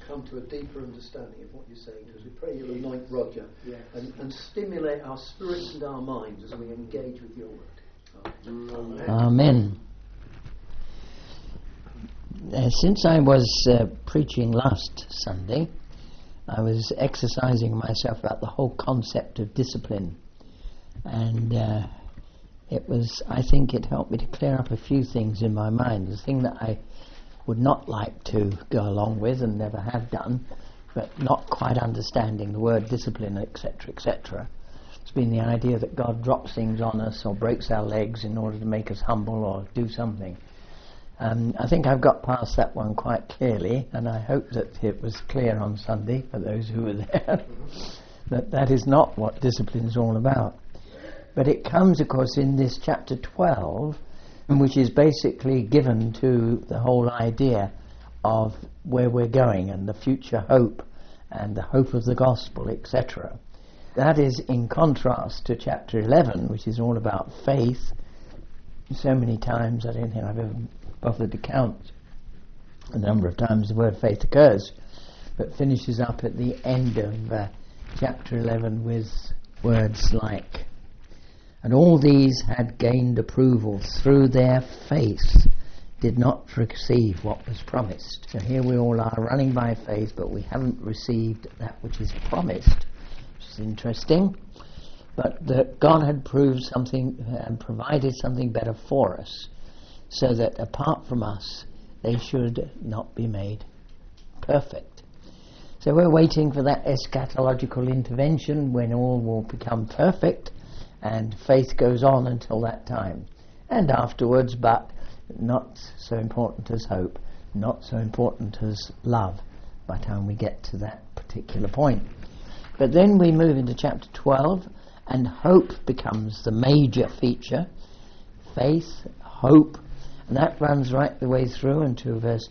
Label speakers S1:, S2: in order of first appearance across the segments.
S1: come to a deeper understanding of what you're saying, because we pray you'll anoint Roger
S2: Yes.
S1: and stimulate our spirits and our minds as we engage with your word. Amen.
S3: Amen. Since I was preaching last Sunday, I was exercising myself about the whole concept of discipline, and I think it helped me to clear up a few things in my mind. The thing that I would not like to go along with and never have done, but not quite understanding the word discipline, etc., etc. It's been the idea that God drops things on us or breaks our legs in order to make us humble or do something. I think I've got past that one quite clearly, and I hope that it was clear on Sunday for those who were there that is not what discipline is all about. But it comes, of course, in this chapter 12, which is basically given to the whole idea of where we're going and the future hope and the hope of the gospel, etc. That is in contrast to chapter 11, which is all about faith. So many times I don't think I've ever bothered to count the number of times the word faith occurs, but finishes up at the end of chapter 11 with words like, "And all these had gained approval through their faith, did not receive what was promised." So here we all are running by faith, but we haven't received that which is promised, which is interesting. But that God had proved something and provided something better for us, so that apart from us, they should not be made perfect. So we're waiting for that eschatological intervention when all will become perfect, and faith goes on until that time. And afterwards, but not so important as hope, not so important as love, by the time we get to that particular point. But then we move into chapter 12, and hope becomes the major feature. Faith, hope, and that runs right the way through until verse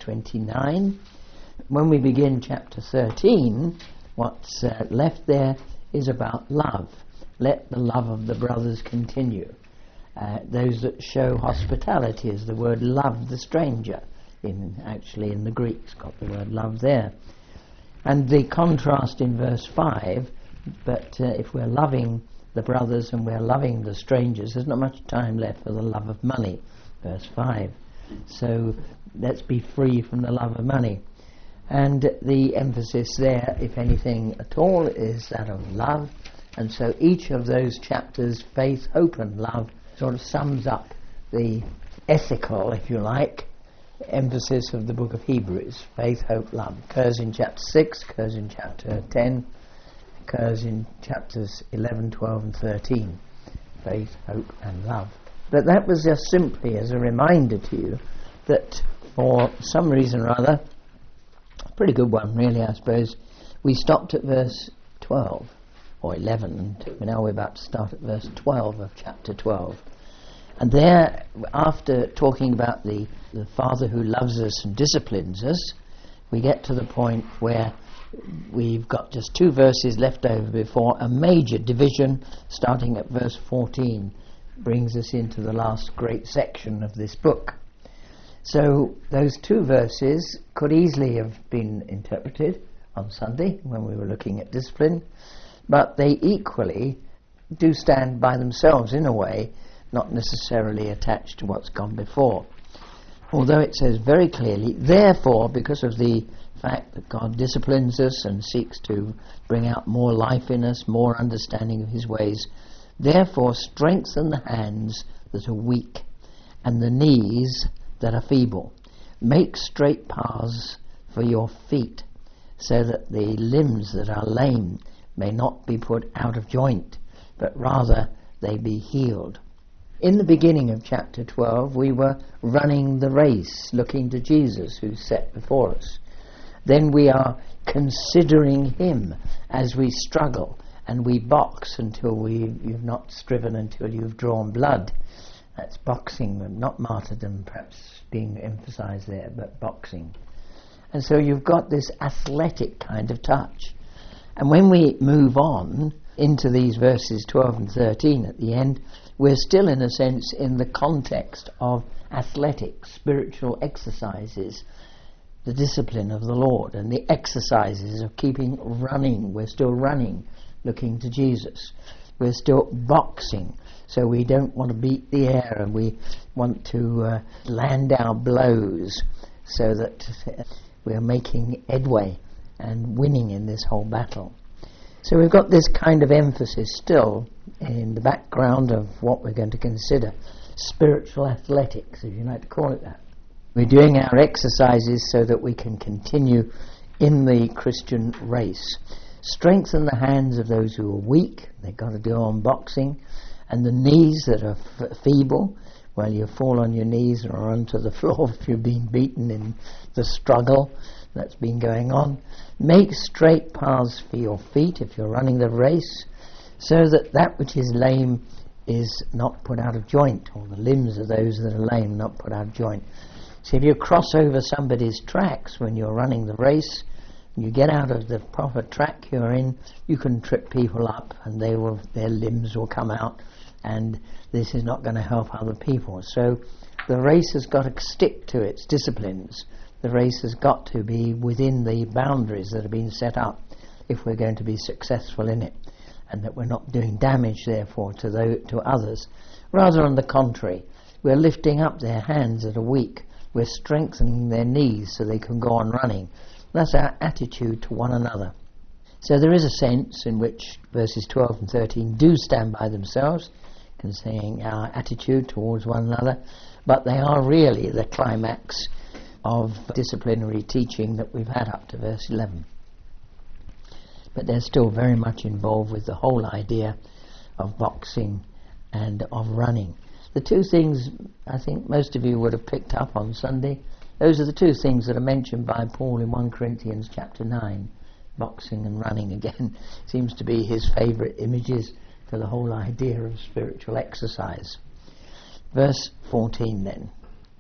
S3: 29. When we begin chapter 13, what's left there is about love. Let the love of the brothers continue. Those that show hospitality, is the word love the stranger. Actually in the Greek, it's got the word love there. And the contrast in verse 5, but if we're loving the brothers and we're loving the strangers, there's not much time left for the love of money. Verse 5. So let's be free from the love of money. And the emphasis there, if anything at all, is that of love. And so each of those chapters, faith, hope and love, sort of sums up the ethical, if you like, emphasis of the book of Hebrews. Faith, hope, love. Occurs in chapter 6, occurs in chapter 10, occurs in chapters 11, 12 and 13. Faith, hope and love. But that was just simply as a reminder to you that for some reason or other, a pretty good one really I suppose, we stopped at verse 12 or 11, and now we're about to start at verse 12 of chapter 12. And there, after talking about the Father who loves us and disciplines us, we get to the point where we've got just 2 verses left over before a major division, starting at verse 14, brings us into the last great section of this book. So those 2 verses could easily have been interpreted on Sunday when we were looking at discipline, but they equally do stand by themselves in a way, not necessarily attached to what's gone before. Although it says very clearly, therefore, because of the fact that God disciplines us and seeks to bring out more life in us, more understanding of his ways, therefore strengthen the hands that are weak and the knees that are feeble. Make straight paths for your feet, so that the limbs that are lame may not be put out of joint, but rather they be healed. In the beginning of chapter 12, we were running the race, looking to Jesus who's set before us. Then we are considering him as we struggle, and we box until you've not striven until you've drawn blood. That's boxing, not martyrdom perhaps being emphasized there, but boxing. And so you've got this athletic kind of touch. And when we move on into these verses 12 and 13 at the end, we're still in a sense in the context of athletic, spiritual exercises. the discipline of the Lord and the exercises of keeping running. We're still running, looking to Jesus. We're still boxing, so we don't want to beat the air, and we want to land our blows so that we're making headway and winning in this whole battle. So we've got this kind of emphasis still in the background of what we're going to consider spiritual athletics, if you like to call it that. We're doing our exercises so that we can continue in the Christian race. Strengthen the hands of those who are weak. They've got to go on boxing. And the knees that are feeble, well, you fall on your knees or onto the floor if you've been beaten in the struggle that's been going on. Make straight paths for your feet if you're running the race, so that that which is lame is not put out of joint, or the limbs of those that are lame not put out of joint. So if you cross over somebody's tracks when you're running the race, you get out of the proper track you're in, you can trip people up and their limbs will come out, and this is not going to help other people. So the race has got to stick to its disciplines. The race has got to be within the boundaries that have been set up if we're going to be successful in it, and that we're not doing damage therefore to others. Rather on the contrary, we're lifting up their hands that are weak. We're strengthening their knees so they can go on running. That's our attitude to one another. So there is a sense in which verses 12 and 13 do stand by themselves, concerning our attitude towards one another, but they are really the climax of disciplinary teaching that we've had up to verse 11. But they're still very much involved with the whole idea of boxing and of running. The two things I think most of you would have picked up on Sunday, those are the two things that are mentioned by Paul in 1 Corinthians chapter 9. Boxing and running again seems to be his favourite images for the whole idea of spiritual exercise. Verse 14 then.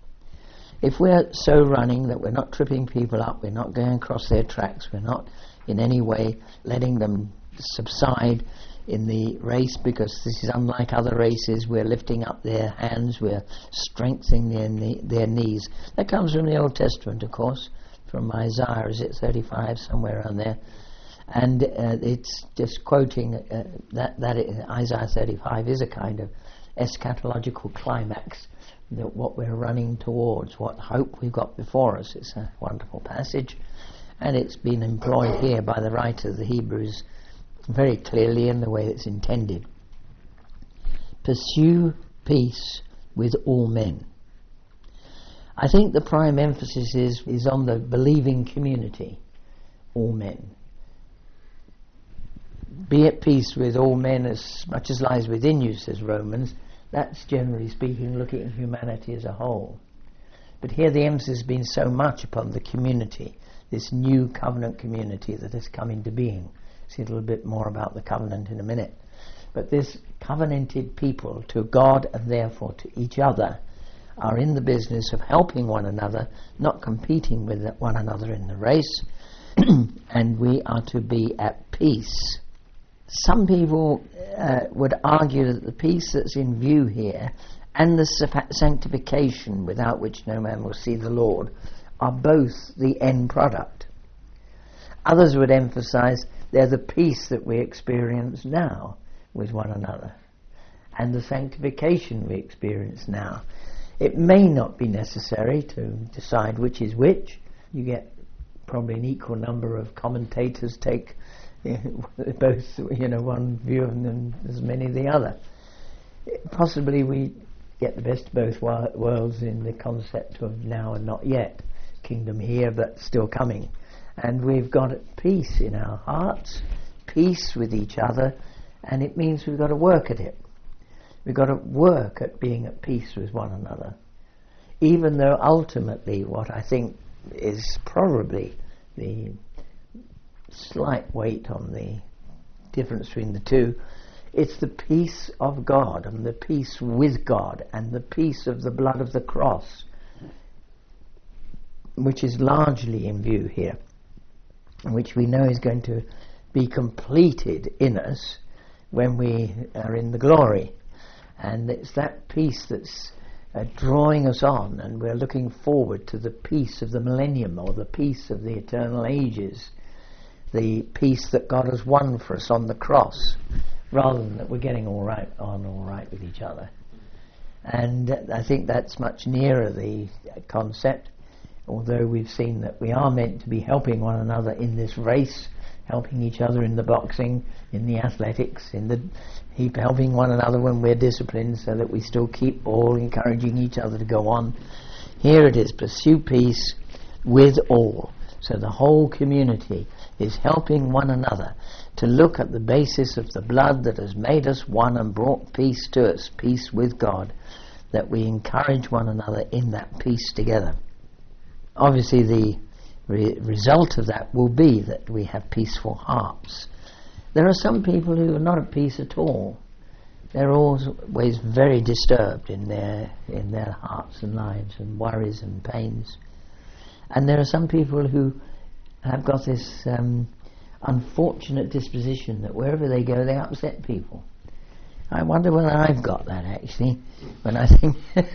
S3: If we're so running that we're not tripping people up, we're not going across their tracks, we're not in any way letting them subside in the race, because this is unlike other races, we're lifting up their hands, we're strengthening their knees. That comes from the Old Testament, of course, from Isaiah, is it 35, somewhere around there. And it's just quoting that Isaiah 35 is a kind of eschatological climax, that what we're running towards, what hope we've got before us. It's a wonderful passage, and it's been employed here by the writer of the Hebrews very clearly in the way it's intended. Pursue peace with all men. I think the prime emphasis is on the believing community, all men. Be at peace with all men as much as lies within you, says Romans. That's generally speaking looking at humanity as a whole. But here the emphasis has been so much upon the community, this new covenant community that has come into being. See a little bit more about the covenant in a minute. But this covenanted people to God and therefore to each other are in the business of helping one another, not competing with one another in the race, and we are to be at peace. Some people would argue that the peace that's in view here and the sanctification without which no man will see the Lord are both the end product. Others would emphasize they're the peace that we experience now with one another and the sanctification we experience now. It may not be necessary to decide which is which. You get probably an equal number of commentators take both, one view of them as many of the other. Possibly we get the best of both worlds in the concept of now and not yet, kingdom here but still coming. And we've got peace in our hearts, peace with each other, and it means we've got to work at it. We've got to work at being at peace with one another, even though ultimately what I think is probably the slight weight on the difference between the two, it's the peace of God and the peace with God and the peace of the blood of the cross, which is largely in view here, which we know is going to be completed in us when we are in the glory. And it's that peace that's drawing us on, and we're looking forward to the peace of the millennium, or the peace of the eternal ages, the peace that God has won for us on the cross, rather than that we're getting all right with each other. And I think that's much nearer the concept, although we've seen that we are meant to be helping one another in this race, helping each other in the boxing, in the athletics, helping one another when we're disciplined, so that we still keep all encouraging each other to go on. Here it is, pursue peace with all. So the whole community is helping one another to look at the basis of the blood that has made us one and brought peace to us, peace with God, that we encourage one another in that peace together. Obviously the result of that will be that we have peaceful hearts. There are some people who are not at peace at all. They're always very disturbed in their hearts and lives, and worries and pains. And there are some people who have got this unfortunate disposition that wherever they go they upset people. I wonder whether I've got that, actually, when I think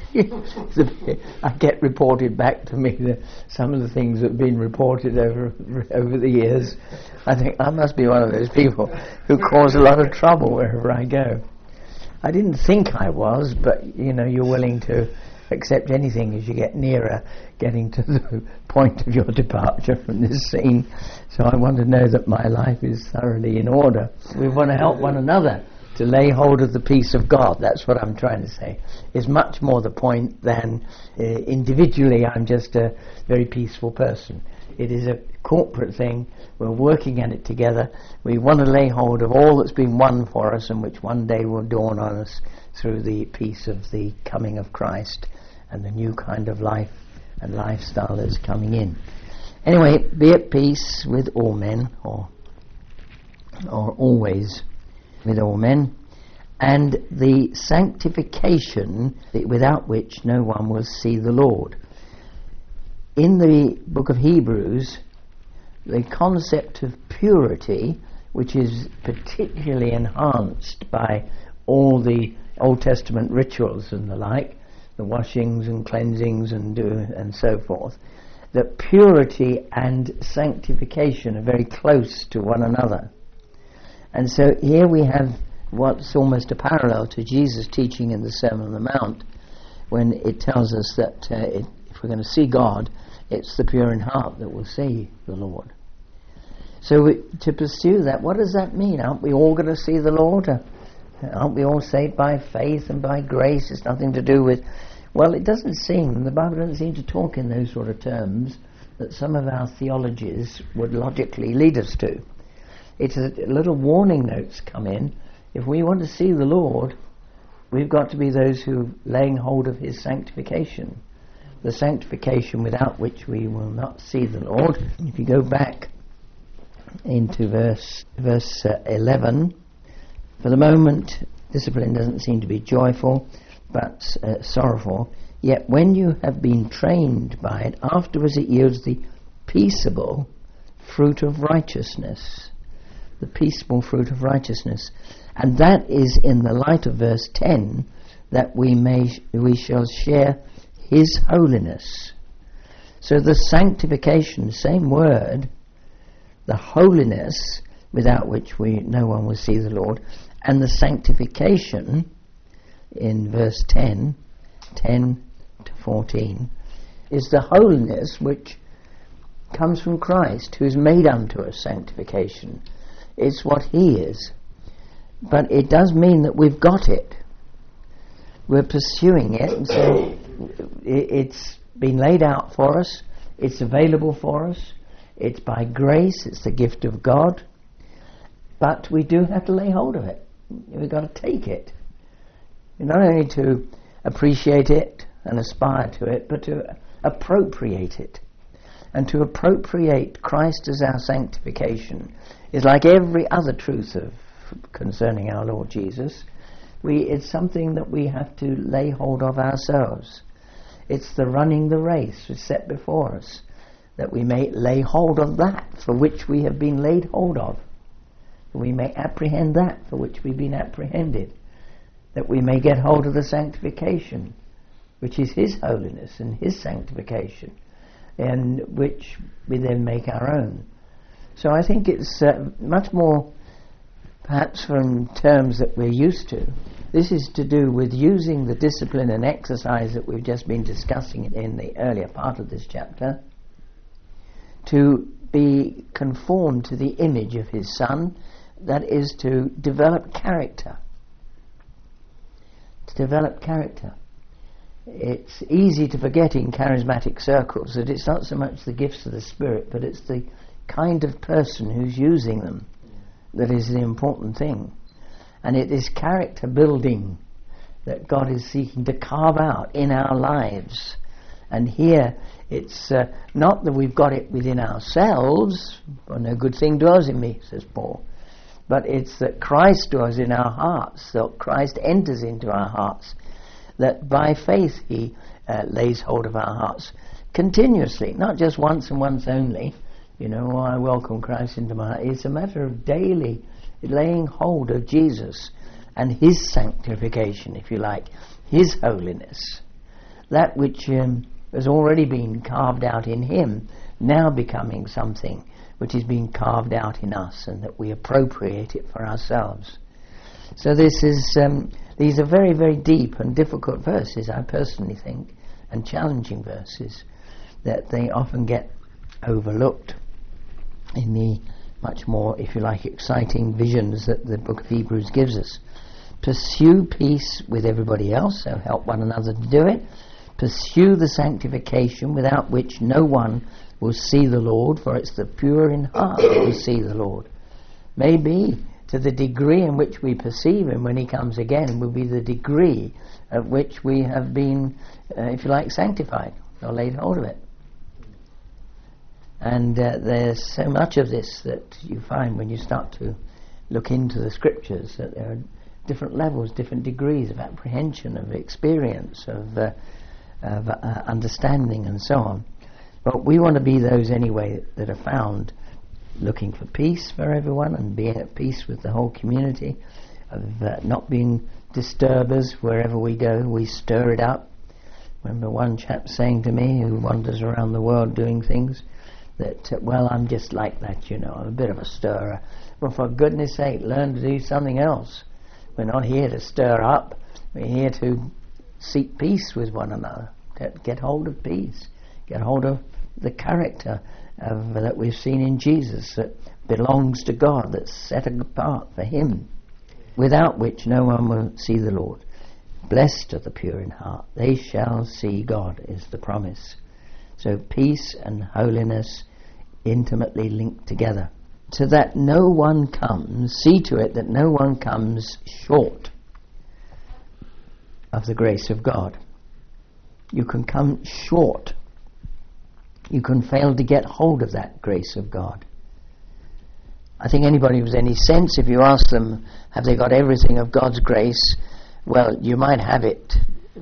S3: I get reported back to me that some of the things that have been reported over the years. I think I must be one of those people who cause a lot of trouble wherever I go. I didn't think I was, but you're willing to accept anything as you get nearer getting to the point of your departure from this scene. So I want to know that my life is thoroughly in order. We want to help one another to lay hold of the peace of God. That's what I'm trying to say. It's much more the point than individually I'm just a very peaceful person. It is a corporate thing. We're working at it together. We want to lay hold of all that's been won for us, and which one day will dawn on us through the peace of the coming of Christ and the new kind of life and lifestyle that's coming in. Anyway, be at peace with all men, or always with all men, and the sanctification without which no one will see the Lord. In the book of Hebrews, the concept of purity, which is particularly enhanced by all the Old Testament rituals and the like, the washings and cleansings and so forth, that purity and sanctification are very close to one another. And so here we have what's almost a parallel to Jesus' teaching in the Sermon on the Mount, when it tells us that if we're going to see God, it's the pure in heart that will see the Lord. So to pursue that, what does that mean? Aren't we all going to see the Lord? Aren't we all saved by faith and by grace? It's nothing to do with... Well, it doesn't seem, the Bible doesn't seem to talk in those sort of terms that some of our theologies would logically lead us to. It's a little warning notes come in. If we want to see the Lord, we've got to be those who are laying hold of his sanctification. The sanctification without which we will not see the Lord. If you go back into verse 11, for the moment discipline doesn't seem to be joyful but sorrowful, yet when you have been trained by it, afterwards it yields the peaceable fruit of righteousness. The peaceable fruit of righteousness. And that is in the light of verse 10, that we shall share his holiness. So the sanctification, same word, the holiness without which no one will see the Lord, and the sanctification in verse 10 to 14, is the holiness which comes from Christ, who is made unto us sanctification. It's what he is. But it does mean that we've got it. We're pursuing it, and so it's been laid out for us. It's available for us. It's by grace. It's the gift of God. But we do have to lay hold of it. We've got to take it. Not only to appreciate it and aspire to it, but to appropriate it. And to appropriate Christ as our sanctification is like every other truth concerning our Lord Jesus. It's something that we have to lay hold of ourselves. It's the running the race that's set before us, that we may lay hold of that for which we have been laid hold of. That we may apprehend that for which we've been apprehended. That we may get hold of the sanctification which is His holiness and His sanctification, and which we then make our own. So I think it's much more, perhaps from terms that we're used to. This is to do with using the discipline and exercise that we've just been discussing in the earlier part of this chapter to be conformed to the image of His Son, that is to develop character. To develop character. It's easy to forget in charismatic circles that it's not so much the gifts of the Spirit, but it's the kind of person who's using them that is the important thing. And it is character building that God is seeking to carve out in our lives. And here it's not that we've got it within ourselves, for no good thing dwells in me, says Paul, but it's that Christ dwells in our hearts, that Christ enters into our hearts, that by faith He lays hold of our hearts continuously, not just once and once only. I welcome Christ into my heart. It's a matter of daily laying hold of Jesus and His sanctification, if you like, His holiness. That which has already been carved out in Him, now becoming something which is being carved out in us, and that we appropriate it for ourselves. So this is these are very, very deep and difficult verses, I personally think, and challenging verses, that they often get overlooked in the much more, if you like, exciting visions that the book of Hebrews gives us. Pursue peace with everybody else, so help one another to do it. Pursue the sanctification without which no one will see the Lord, for it's the pure in heart that will see the Lord. Maybe to the degree in which we perceive Him when He comes again will be the degree at which we have been, if you like, sanctified or laid hold of it. And there's so much of this that you find when you start to look into the Scriptures, that there are different levels, different degrees of apprehension, of experience, of understanding and so on. But we want to be those anyway that are found looking for peace for everyone and being at peace with the whole community, of not being disturbers wherever we go. We stir it up. Remember one chap saying to me, who wanders around the world doing things, that, I'm just like that, I'm a bit of a stirrer. Well, for goodness sake, learn to do something else. We're not here to stir up. We're here to seek peace with one another. Get hold of peace. Get hold of the character that we've seen in Jesus, that belongs to God, that's set apart for Him, without which no one will see the Lord. Blessed are the pure in heart, they shall see God, is the promise. So peace and holiness intimately linked together. So that no one comes, see to it that no one comes short of the grace of God. You can come short. You can fail to get hold of that grace of God. I think anybody with any sense, if you ask them, have they got everything of God's grace? Well, you might have it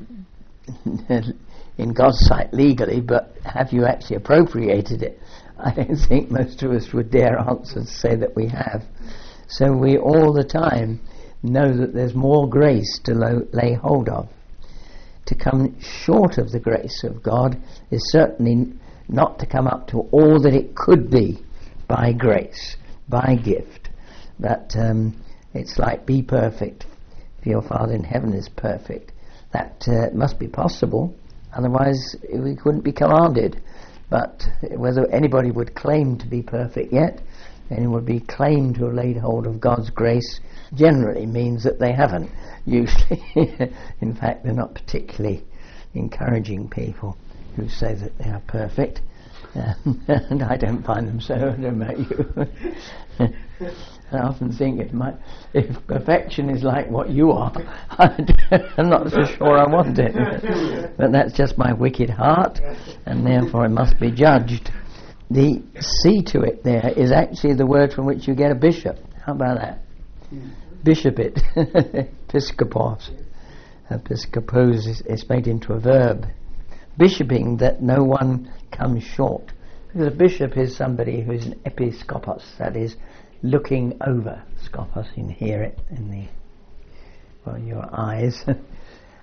S3: in God's sight legally, but have you actually appropriated it? I don't think most of us would dare answer to say that we have. So we all the time know that there's more grace to lay hold of. To come short of the grace of God is certainly not to come up to all that it could be by grace, by gift. But it's like, be perfect, for your Father in heaven is perfect. That must be possible, otherwise we couldn't be commanded. But whether anybody would claim to be perfect yet, anyone would be claimed to have laid hold of God's grace, generally means that they haven't, usually. In fact, they're not particularly encouraging people who say that they are perfect. And I don't find them so. I don't know about you. I often think if perfection is like what you are, I'm not so sure I want it. But that's just my wicked heart, and therefore it must be judged. The see to it there is actually the word from which you get a bishop. How about that? Bishop it. Episkopos. Episkopos is made into a verb. Bishoping, that no one comes short. Because a bishop is somebody who is an episkopos, that is, looking over. Skopos, you can hear it in your eyes.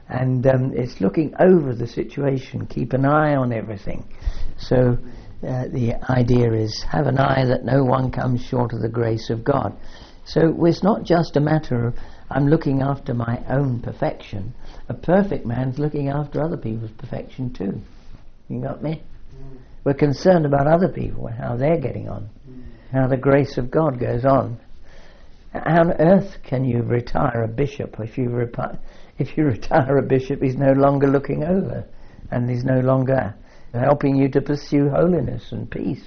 S3: And it's looking over the situation, keep an eye on everything. So the idea is, have an eye that no one comes short of the grace of God. So it's not just a matter of I'm looking after my own perfection. A perfect man's looking after other people's perfection too. You got me? We're concerned about other people, how they're getting on, how the grace of God goes on. How on earth can you retire a bishop? If you retire a bishop, he's no longer looking over, and he's no longer helping you to pursue holiness and peace.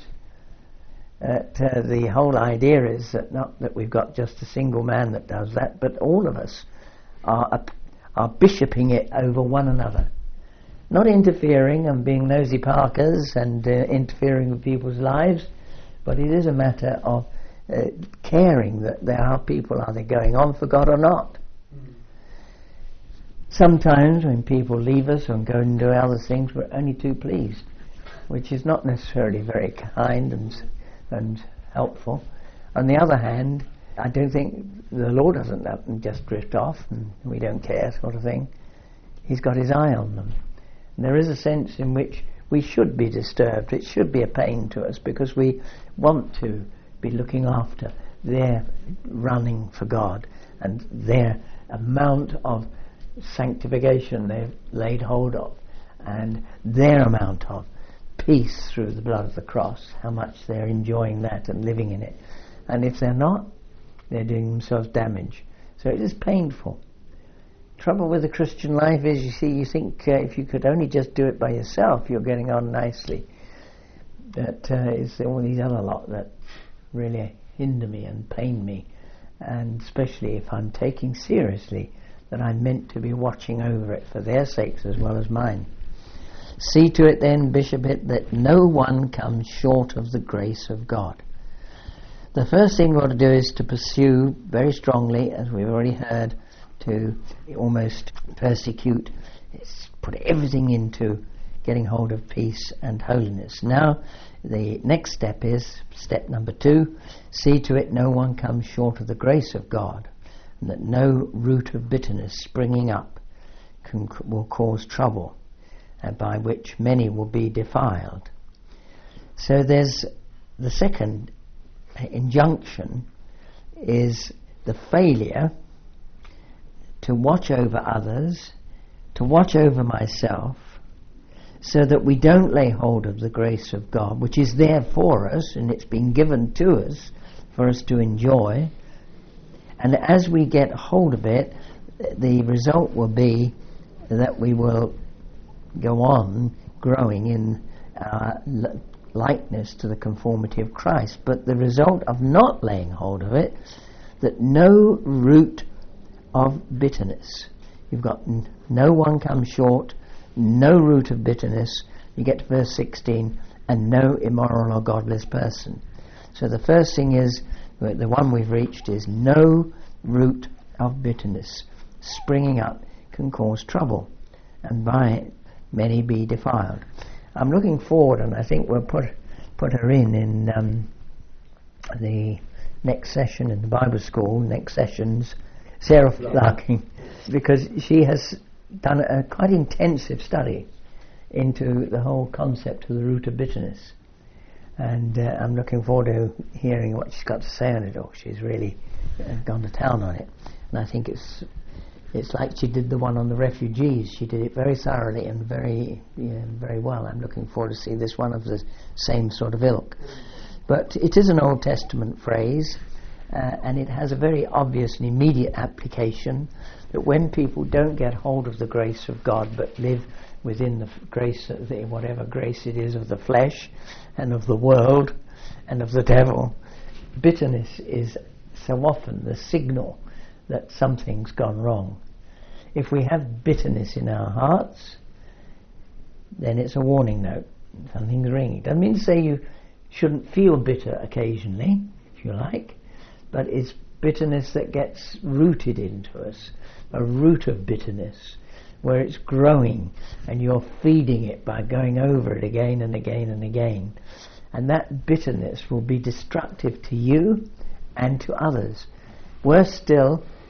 S3: The whole idea is that not that we've got just a single man that does that, but all of us are bishoping it over one another. Not interfering and being nosy parkers and interfering with people's lives, but it is a matter of caring that there are people, are they going on for God or not? Sometimes when people leave us and go and do other things, we're only too pleased, which is not necessarily very kind and helpful. On the other hand, I don't think the Lord doesn't let them just drift off and we don't care sort of thing. He's got his eye on them. And there is a sense in which we should be disturbed. It should be a pain to us because we want to be looking after their running for God and their amount of sanctification they've laid hold of and their amount of peace through the blood of the cross, how much they're enjoying that and living in it. And if they're not, they're doing themselves damage. So it is painful. Trouble with the Christian life is, you think if you could only just do it by yourself, you're getting on nicely. But it's all these other lot that really hinder me and pain me, and especially if I'm taking seriously that I'm meant to be watching over it for their sakes as well as mine. See to it then, Bishop, that no one comes short of the grace of God. The first thing we've got to do is to pursue very strongly, as we've already heard, to almost persecute, put everything into getting hold of peace and holiness. Now, the next step is, step number 2, see to it no one comes short of the grace of God, and that no root of bitterness springing up will cause trouble, and by which many will be defiled. So there's the second injunction is the failure to watch over others, to watch over myself, so that we don't lay hold of the grace of God, which is there for us, and it's been given to us for us to enjoy. And as we get hold of it, the result will be that we will go on growing in likeness to the conformity of Christ. But the result of not laying hold of it, that no root of bitterness. You've got no one comes short, no root of bitterness. You get to verse 16, and no immoral or godless person. So the first thing is, the one we've reached is no root of bitterness springing up can cause trouble, and by it many be defiled. I'm looking forward, and I think we'll put her in the next session in the Bible school, next sessions, Sarah Larkin, because she has done a quite intensive study into the whole concept of the root of bitterness, and I'm looking forward to hearing what she's got to say on it all. She's really gone to town on it, and I think it's like she did the one on the refugees. She did it very thoroughly and very well. I'm looking forward to see this one of the same sort of ilk. But it is an Old Testament phrase, and it has a very obvious and immediate application, that when people don't get hold of the grace of God but live within the grace, whatever grace it is, of the flesh and of the world and of the devil, bitterness is so often the signal that something's gone wrong. If we have bitterness in our hearts, then it's a warning note. Something's ringing. It doesn't mean to say you shouldn't feel bitter occasionally, if you like, but it's bitterness that gets rooted into us, a root of bitterness, where it's growing and you're feeding it by going over it again and again and again. And that bitterness will be destructive to you and to others. Worse still,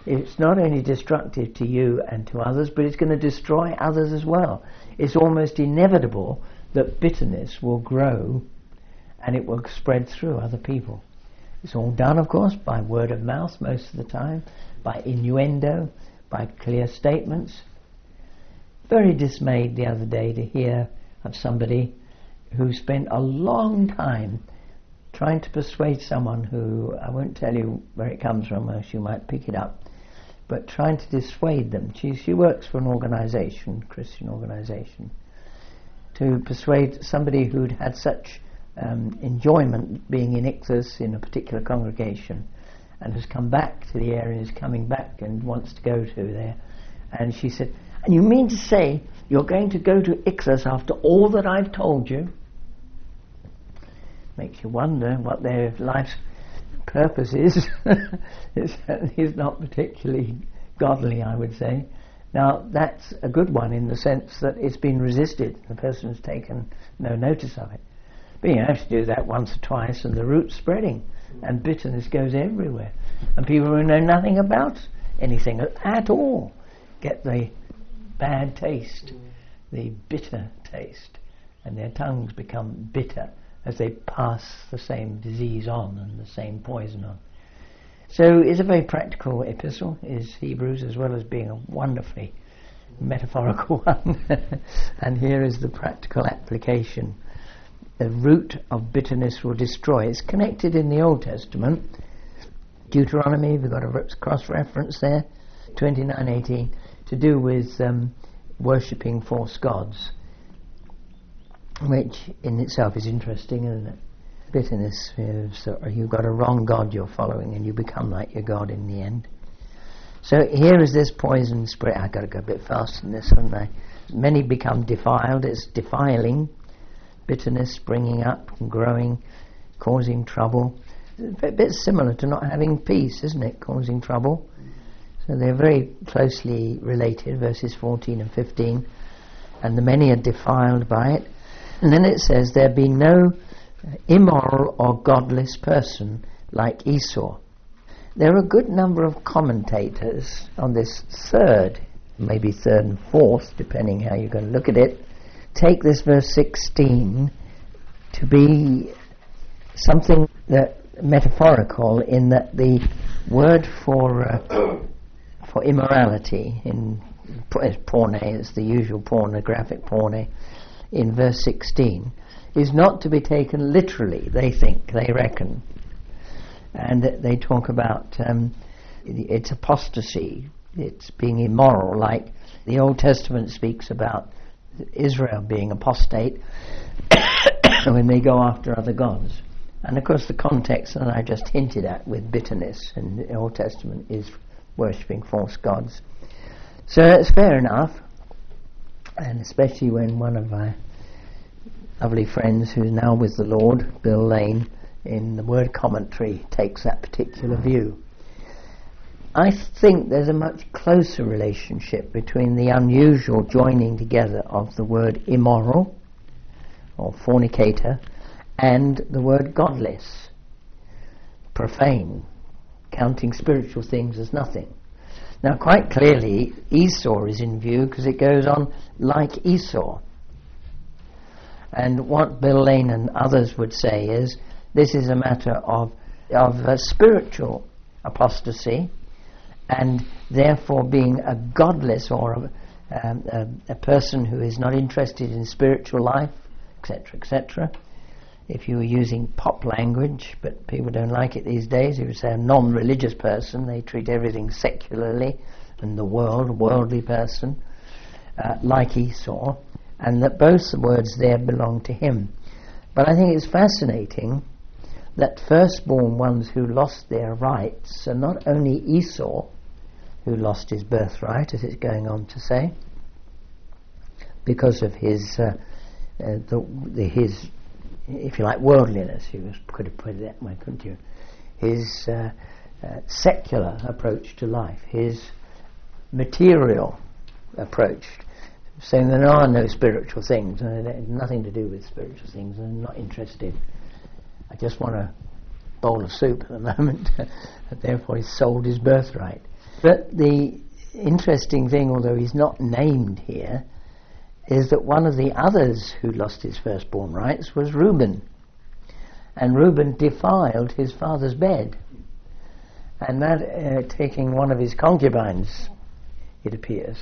S3: it's not only destructive to you and to others, but it's going to destroy others as well. It's almost inevitable that bitterness will grow and it will spread through other people. It's all done, of course, by word of mouth most of the time, by innuendo, by clear statements. Very dismayed the other day to hear of somebody who spent a long time trying to persuade someone who, I won't tell you where it comes from, else you might pick it up, but trying to dissuade them. She works for an organisation, Christian organisation, to persuade somebody who'd had such enjoyment being in Ichthus in a particular congregation and has come back to the area and is coming back and wants to go to there. And she said, "And you mean to say you're going to go to Ichthus after all that I've told you?" Makes you wonder what their life's purpose is. It's not particularly godly, I would say. Now, that's a good one in the sense that it's been resisted. The person's taken no notice of it. But you have to do that once or twice and the root's spreading and bitterness goes everywhere. And people who know nothing about anything at all get the bad taste, the bitter taste, and their tongues become bitter as they pass the same disease on and the same poison on. So it's a very practical epistle, is Hebrews, as well as being a wonderfully metaphorical one. And here is the practical application. The root of bitterness will destroy. It's connected in the Old Testament. Deuteronomy, we've got a cross-reference there, 29:18, to do with worshipping false gods, which in itself is interesting, isn't it? Bitterness, so you've got a wrong god you're following and you become like your god in the end. So here is this poison spirit. I've got to go a bit faster than this, haven't I? Many become defiled. It's defiling. Bitterness springing up and growing, causing trouble. It's a bit similar to not having peace, isn't it? Causing trouble. So they're very closely related, verses 14 and 15. And the many are defiled by it. And then it says, there be no immoral or godless person like Esau. There are a good number of commentators on this third, maybe third and fourth, depending how you're going to look at it, take this verse 16 to be something that metaphorical, in that the word for immorality in porne, is the usual pornographic porne, in verse 16, is not to be taken literally. They reckon, and they talk about it's apostasy, it's being immoral, like the Old Testament speaks about Israel being apostate when they go after other gods. And of course the context that I just hinted at with bitterness in the Old Testament is worshipping false gods. So it's fair enough, and especially when one of my lovely friends who's now with the Lord, Bill Lane, in the Word Commentary takes that particular view. I think there's a much closer relationship between the unusual joining together of the word immoral or fornicator and the word godless, profane, counting spiritual things as nothing. Now quite clearly Esau is in view, because it goes on like Esau. And what Bill Lane and others would say is this is a matter of spiritual apostasy, and therefore being a godless or a person who is not interested in spiritual life, etc., etc. If you were using pop language, but people don't like it these days, you would say a non-religious person. They treat everything secularly, and the worldly person, like Esau, and that both the words there belong to him. But I think it's fascinating that firstborn ones who lost their rights are not only Esau, who lost his birthright, as it's going on to say, because of his, if you like, worldliness. You could have put it that way, couldn't you? His secular approach to life, his material approach, saying there are no spiritual things, and it has nothing to do with spiritual things, and I'm not interested. I just want a bowl of soup at the moment. Therefore he sold his birthright. But the interesting thing, although he's not named here, is that one of the others who lost his firstborn rights was Reuben. And Reuben defiled his father's bed. And that, taking one of his concubines, it appears.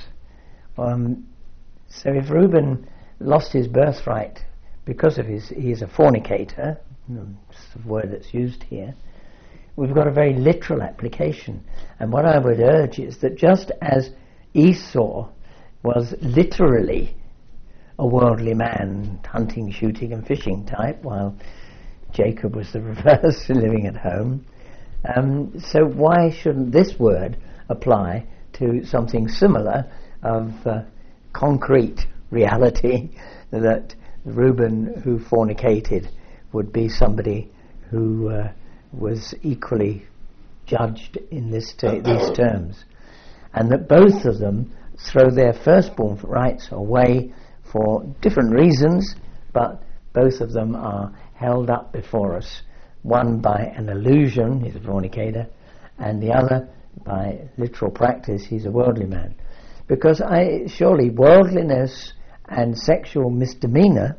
S3: So if Reuben lost his birthright because of he's a fornicator, that's the word that's used here, we've got a very literal application. And what I would urge is that just as Esau was literally a worldly man, hunting, shooting and fishing type, while Jacob was the reverse, living at home, so why shouldn't this word apply to something similar of concrete reality, that Reuben who fornicated would be somebody who was equally judged in these terms, and that both of them throw their firstborn rights away for different reasons, but both of them are held up before us, one by an illusion, he's a fornicator, and the other by literal practice, he's a worldly man. Because surely worldliness and sexual misdemeanor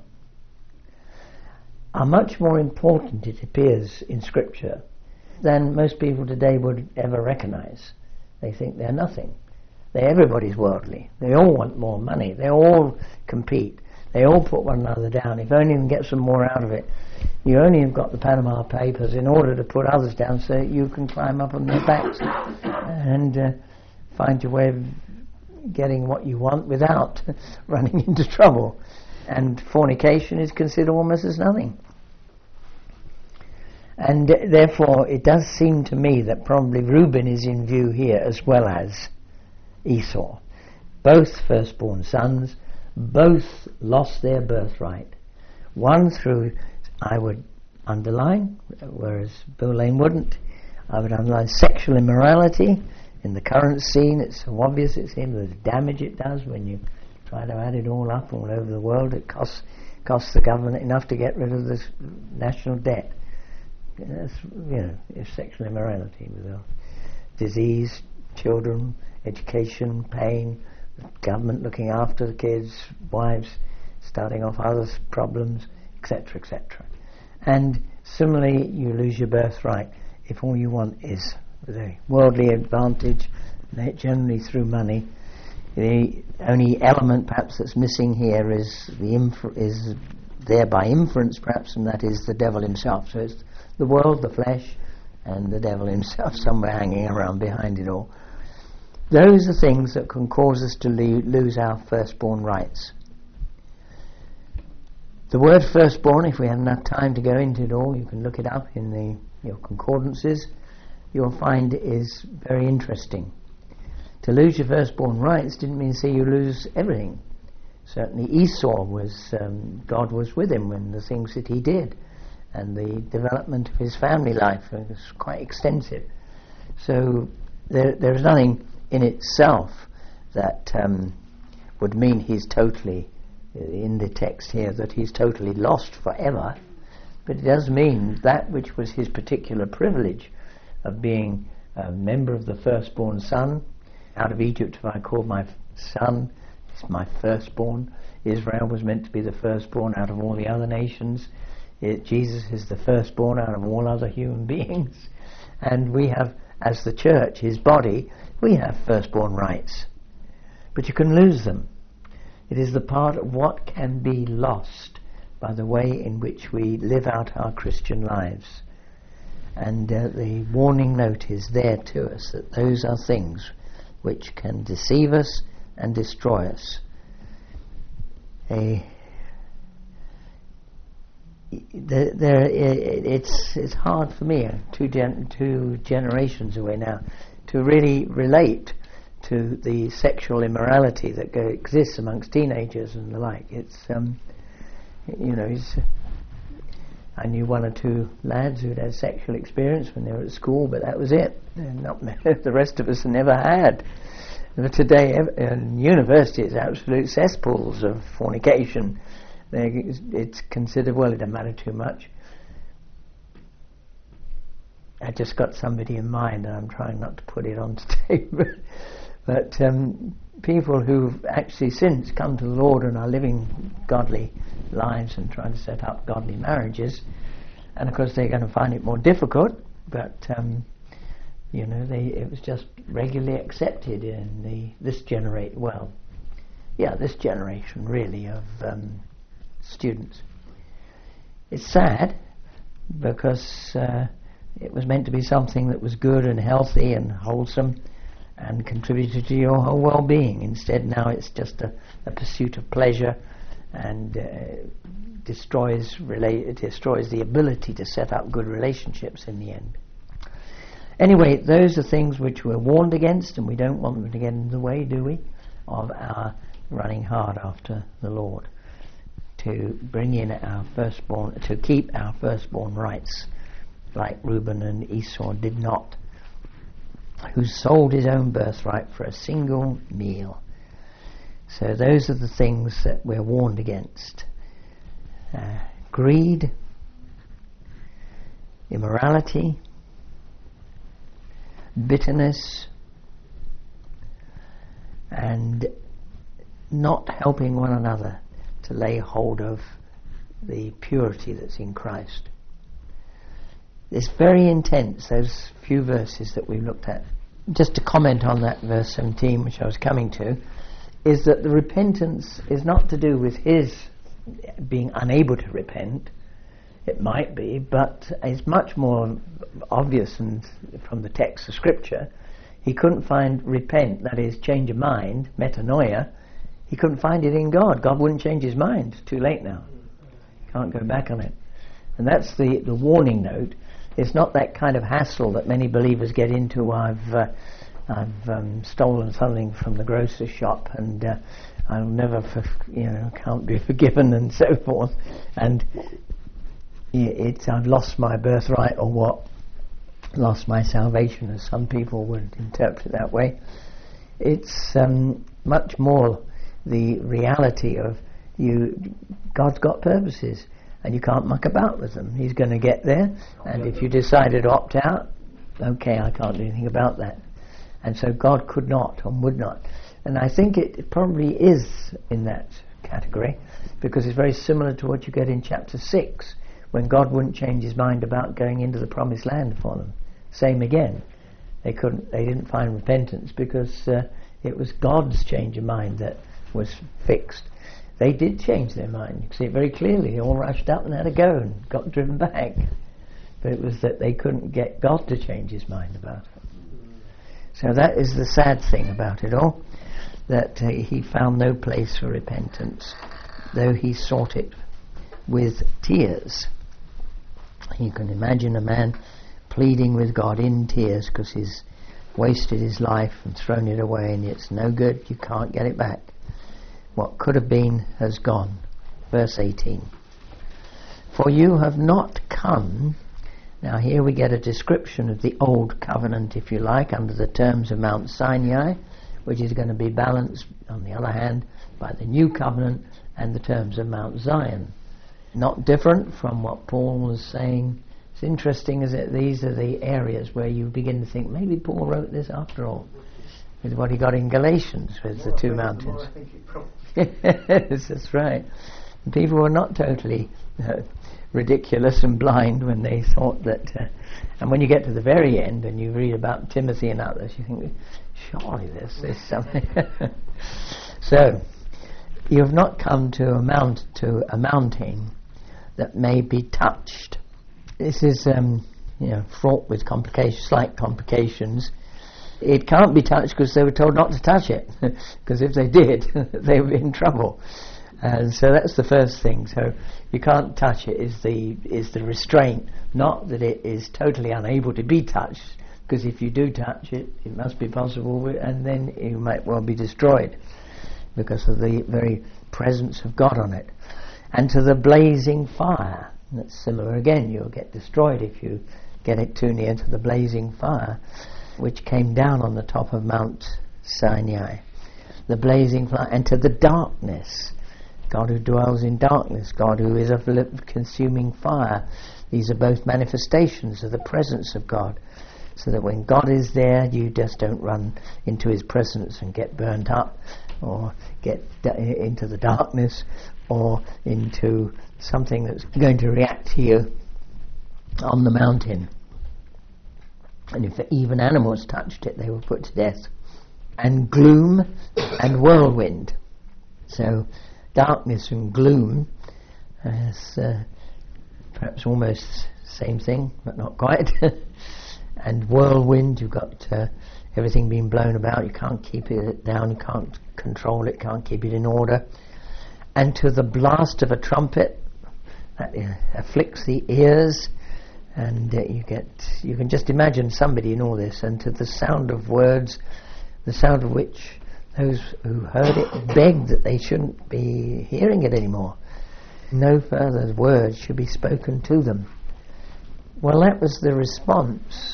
S3: are much more important, it appears, in Scripture than most people today would ever recognize. They think they're nothing. Everybody's worldly. They all want more money. They all compete. They all put one another down. If only you can get some more out of it. You only have got the Panama Papers in order to put others down so that you can climb up on their backs and find your way of getting what you want without running into trouble. And fornication is considered almost as nothing. And therefore it does seem to me that probably Reuben is in view here as well as Esau. Both firstborn sons, both lost their birthright. One through, I would underline, whereas Bill Lane wouldn't, I would underline sexual immorality. In the current scene, it's so obvious, it seems, the damage it does when you try to add it all up all over the world. It costs the government enough to get rid of this national debt. That's, it's sexual immorality with disease, children, education, pain, the government looking after the kids, wives starting off others' problems, etc., etc. And similarly, you lose your birthright if all you want is the worldly advantage, generally through money. The only element perhaps that's missing here is is there by inference perhaps, and that is the devil himself. So it's the world, the flesh, and the devil himself somewhere hanging around behind it all. Those are things that can cause us to lose our firstborn rights. The word firstborn, if we have enough time to go into it all, you can look it up in your concordances, you'll find it is very interesting. To lose your firstborn rights didn't mean to say you lose everything. Certainly Esau God was with him in the things that he did, and the development of his family life was quite extensive. So there is nothing in itself that would mean he's totally, in the text here, that he's totally lost forever. But it does mean that which was his particular privilege of being a member of the firstborn son. Out of Egypt have I called my son, it's my firstborn. Israel was meant to be the firstborn out of all the other nations. Jesus is the firstborn out of all other human beings. And we have, as the church, his body, we have firstborn rights. But you can lose them. It is the part of what can be lost by the way in which we live out our Christian lives. And the warning note is there to us that those are things which can deceive us and destroy us. It's hard for me, two generations away now, to really relate to the sexual immorality that exists amongst teenagers and the like. I knew one or two lads who'd had sexual experience when they were at school, but that was it. The rest of us never had. But today, in university, it's absolute cesspools of fornication. It's considered, well, it doesn't matter too much. I just got somebody in mind, and I'm trying not to put it on today, but people who've actually since come to the Lord and are living godly lives and trying to set up godly marriages, and of course they're going to find it more difficult, but it was just regularly accepted in this generation really of students. It's sad because it was meant to be something that was good and healthy and wholesome and contributed to your whole well-being. Instead, now it's just a pursuit of pleasure and destroys the ability to set up good relationships in the end. Anyway, those are things which we're warned against, and we don't want them to get in the way, do we, of our running hard after the Lord, to bring in our firstborn, to keep our firstborn rights, like Reuben and Esau did not, who sold his own birthright for a single meal. So those are the things that we're warned against. Greed, immorality, bitterness, and not helping one another to lay hold of the purity that's in Christ. It's very intense, those few verses that we looked at. Just to comment on that verse 17, which I was coming to, is that the repentance is not to do with his being unable to repent. It might be, but it's much more obvious and from the text of Scripture. He couldn't find repent, that is, change of mind, metanoia. He couldn't find it in God. God wouldn't change his mind. It's too late now. Can't go back on it. And that's the warning note. It's not that kind of hassle that many believers get into. I've stolen something from the grocer's shop, and I'll never, can't be forgiven, and so forth. And I've lost my birthright, or what? Lost my salvation, as some people would interpret it that way. It's much more the reality of God's got purposes, and you can't muck about with them. He's going to get there, and if you decided to opt out, okay, I can't do anything about that. And so God could not and would not. And I think it probably is in that category, because it's very similar to what you get in chapter 6, when God wouldn't change his mind about going into the promised land for them. Same again. They didn't find repentance because it was God's change of mind that was fixed. They did change their mind. You can see it very clearly. They all rushed up and had a go and got driven back. But it was that they couldn't get God to change his mind about it. So that is the sad thing about it all, that he found no place for repentance, though he sought it with tears. You can imagine a man pleading with God in tears because he's wasted his life and thrown it away, and it's no good, you can't get it back. What could have been has gone. Verse 18. For you have not come. Now here we get a description of the old covenant, if you like, under the terms of Mount Sinai, which is going to be balanced, on the other hand, by the new covenant and the terms of Mount Zion. Not different from what Paul was saying. It's interesting, is it? These are the areas where you begin to think maybe Paul wrote this after all, with what he got in Galatians with the two mountains. Yes, that's right. And people were not totally ridiculous and blind when they thought that. And when you get to the very end and you read about Timothy and others, you think, surely this is something. So, you have not come to a mountain that may be touched. This is fraught with complications, slight complications. It can't be touched because they were told not to touch it, because if they did, they would be in trouble. And so that's the first thing. So you can't touch it is the restraint, not that it is totally unable to be touched, because if you do touch it, it must be possible, and then you might well be destroyed because of the very presence of God on it. And to the blazing fire, that's similar again. You'll get destroyed if you get it too near to the blazing fire, which came down on the top of Mount Sinai. The blazing fire, and to the darkness. God who dwells in darkness, God who is a consuming fire. These are both manifestations of the presence of God. So that when God is there, you just don't run into his presence and get burnt up, or get into the darkness, or into something that's going to react to you on the mountain. And if even animals touched it, they were put to death. And gloom and whirlwind. So darkness and gloom is perhaps almost same thing, but not quite. And whirlwind, you've got everything being blown about. You can't keep it down, you can't control it, can't keep it in order. And to the blast of a trumpet that afflicts the ears, and you can just imagine somebody in all this. And to the sound of words, the sound of which those who heard it begged that they shouldn't be hearing it anymore. No further words should be spoken to them. Well, that was the response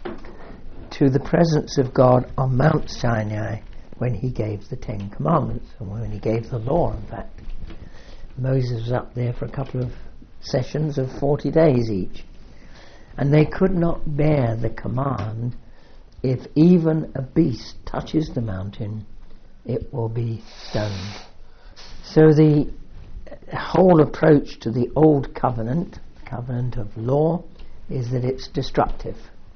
S3: to the presence of God on Mount Sinai when he gave the Ten Commandments, and when he gave the law, in fact. Moses was up there for a couple of sessions of 40 days each, and they could not bear the command, if even a beast touches the mountain, it will be stoned. So the whole approach to the old covenant of law, is that it's destructive.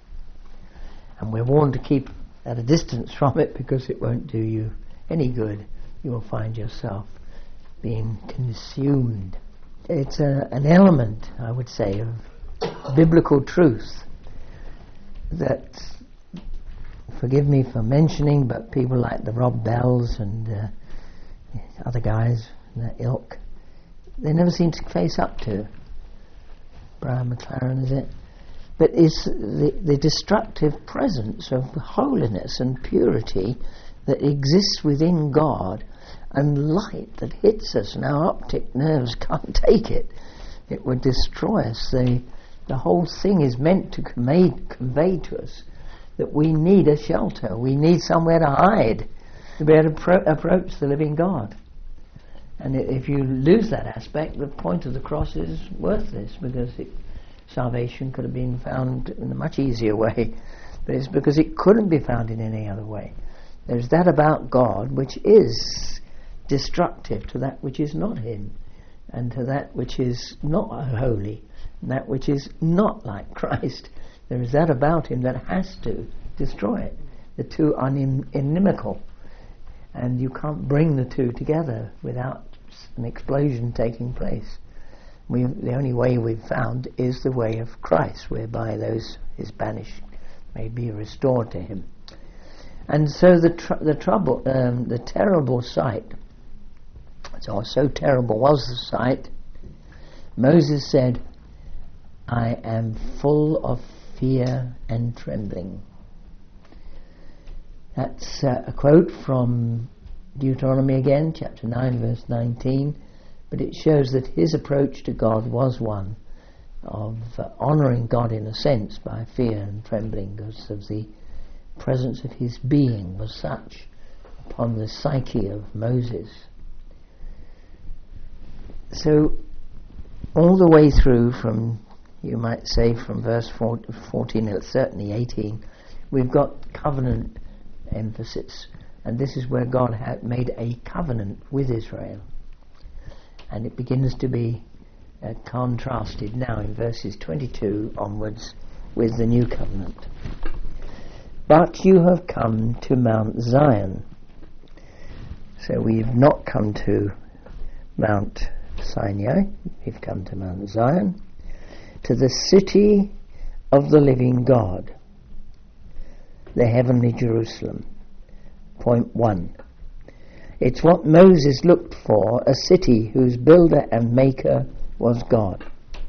S3: And we're warned to keep at a distance from it, because it won't do you any good. You will find yourself being consumed. It's an element, I would say, of biblical truth that, forgive me for mentioning, but people like the Rob Bells and other guys in that ilk, they never seem to face up to. Brian McLaren, is it? But is the destructive presence of holiness and purity that exists within God, and light that hits us, and our optic nerves can't take it. It would destroy us. The whole thing is meant to convey to us that we need a shelter, we need somewhere to hide, to be able to approach the living God. And if you lose that aspect, the point of the cross is worthless, because salvation could have been found in a much easier way, but it's because it couldn't be found in any other way. There's that about God which is destructive to that which is not him, and to that which is not holy, and that which is not like Christ. There is that about him that has to destroy it. The two are inimical, and you can't bring the two together without an explosion taking place. The only way we've found is the way of Christ, whereby those is banished may be restored to him. And so the terrible sight, so terrible was the sight, Moses said, I am full of fear and trembling. That's a quote from Deuteronomy again, chapter 9, verse 19, but it shows that his approach to God was one of honouring God in a sense by fear and trembling, because of the presence of his being was such upon the psyche of Moses. So all the way through from, you might say, from verse 14, or certainly 18, we've got covenant emphasis, and this is where God had made a covenant with Israel, and it begins to be contrasted now in verses 22 onwards with the new covenant. But you have come to Mount Zion. So we've not come to Mount Sinai, we've come to Mount Zion, to the city of the living God, the heavenly Jerusalem. Point 1. It's what Moses looked for, a city whose builder and maker was God.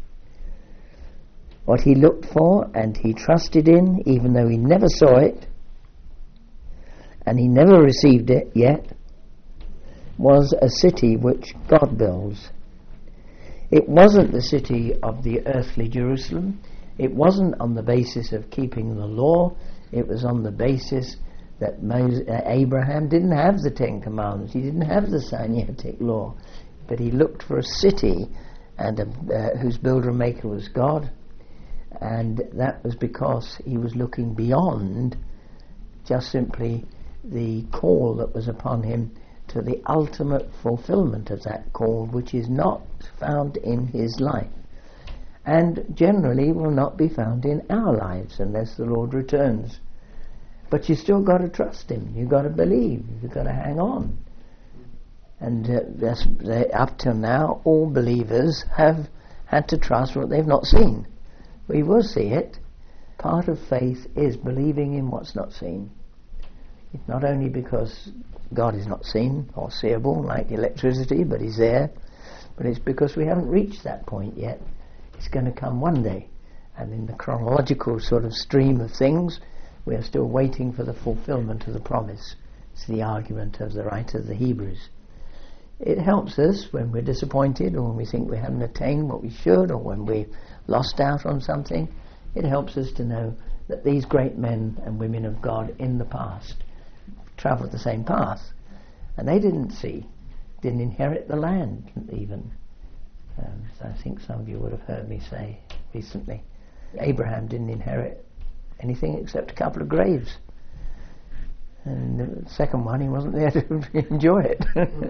S3: What he looked for and he trusted in, even though he never saw it and he never received it yet, was a city which God builds. It wasn't the city of the earthly Jerusalem. It wasn't on the basis of keeping the law. It was on the basis that Abraham didn't have the Ten Commandments. He didn't have the Sinaitic law. but he looked for a city and whose builder and maker was God, and that was because he was looking beyond just simply the call that was upon him to the ultimate fulfillment of that call, which is not found in his life, and generally will not be found in our lives unless the Lord returns. But you still got to trust him, you've got to believe, you've got to hang on. And up till now, all believers have had to trust what they've not seen. We will see it. Part of faith is believing in what's not seen. It's not only because God is not seen or seeable like electricity, but he's there, but it's because we haven't reached that point yet. It's going to come one day. And in the chronological sort of stream of things, we are still waiting for the fulfillment of the promise. It's the argument of the writer of the Hebrews. It helps us when we're disappointed, or when we think we haven't attained what we should, or when we've lost out on something. It helps us to know that these great men and women of God in the past travelled the same path, and they didn't inherit the land even. So I think some of you would have heard me say recently, Abraham didn't inherit anything except a couple of graves. And the second one, he wasn't there to enjoy it.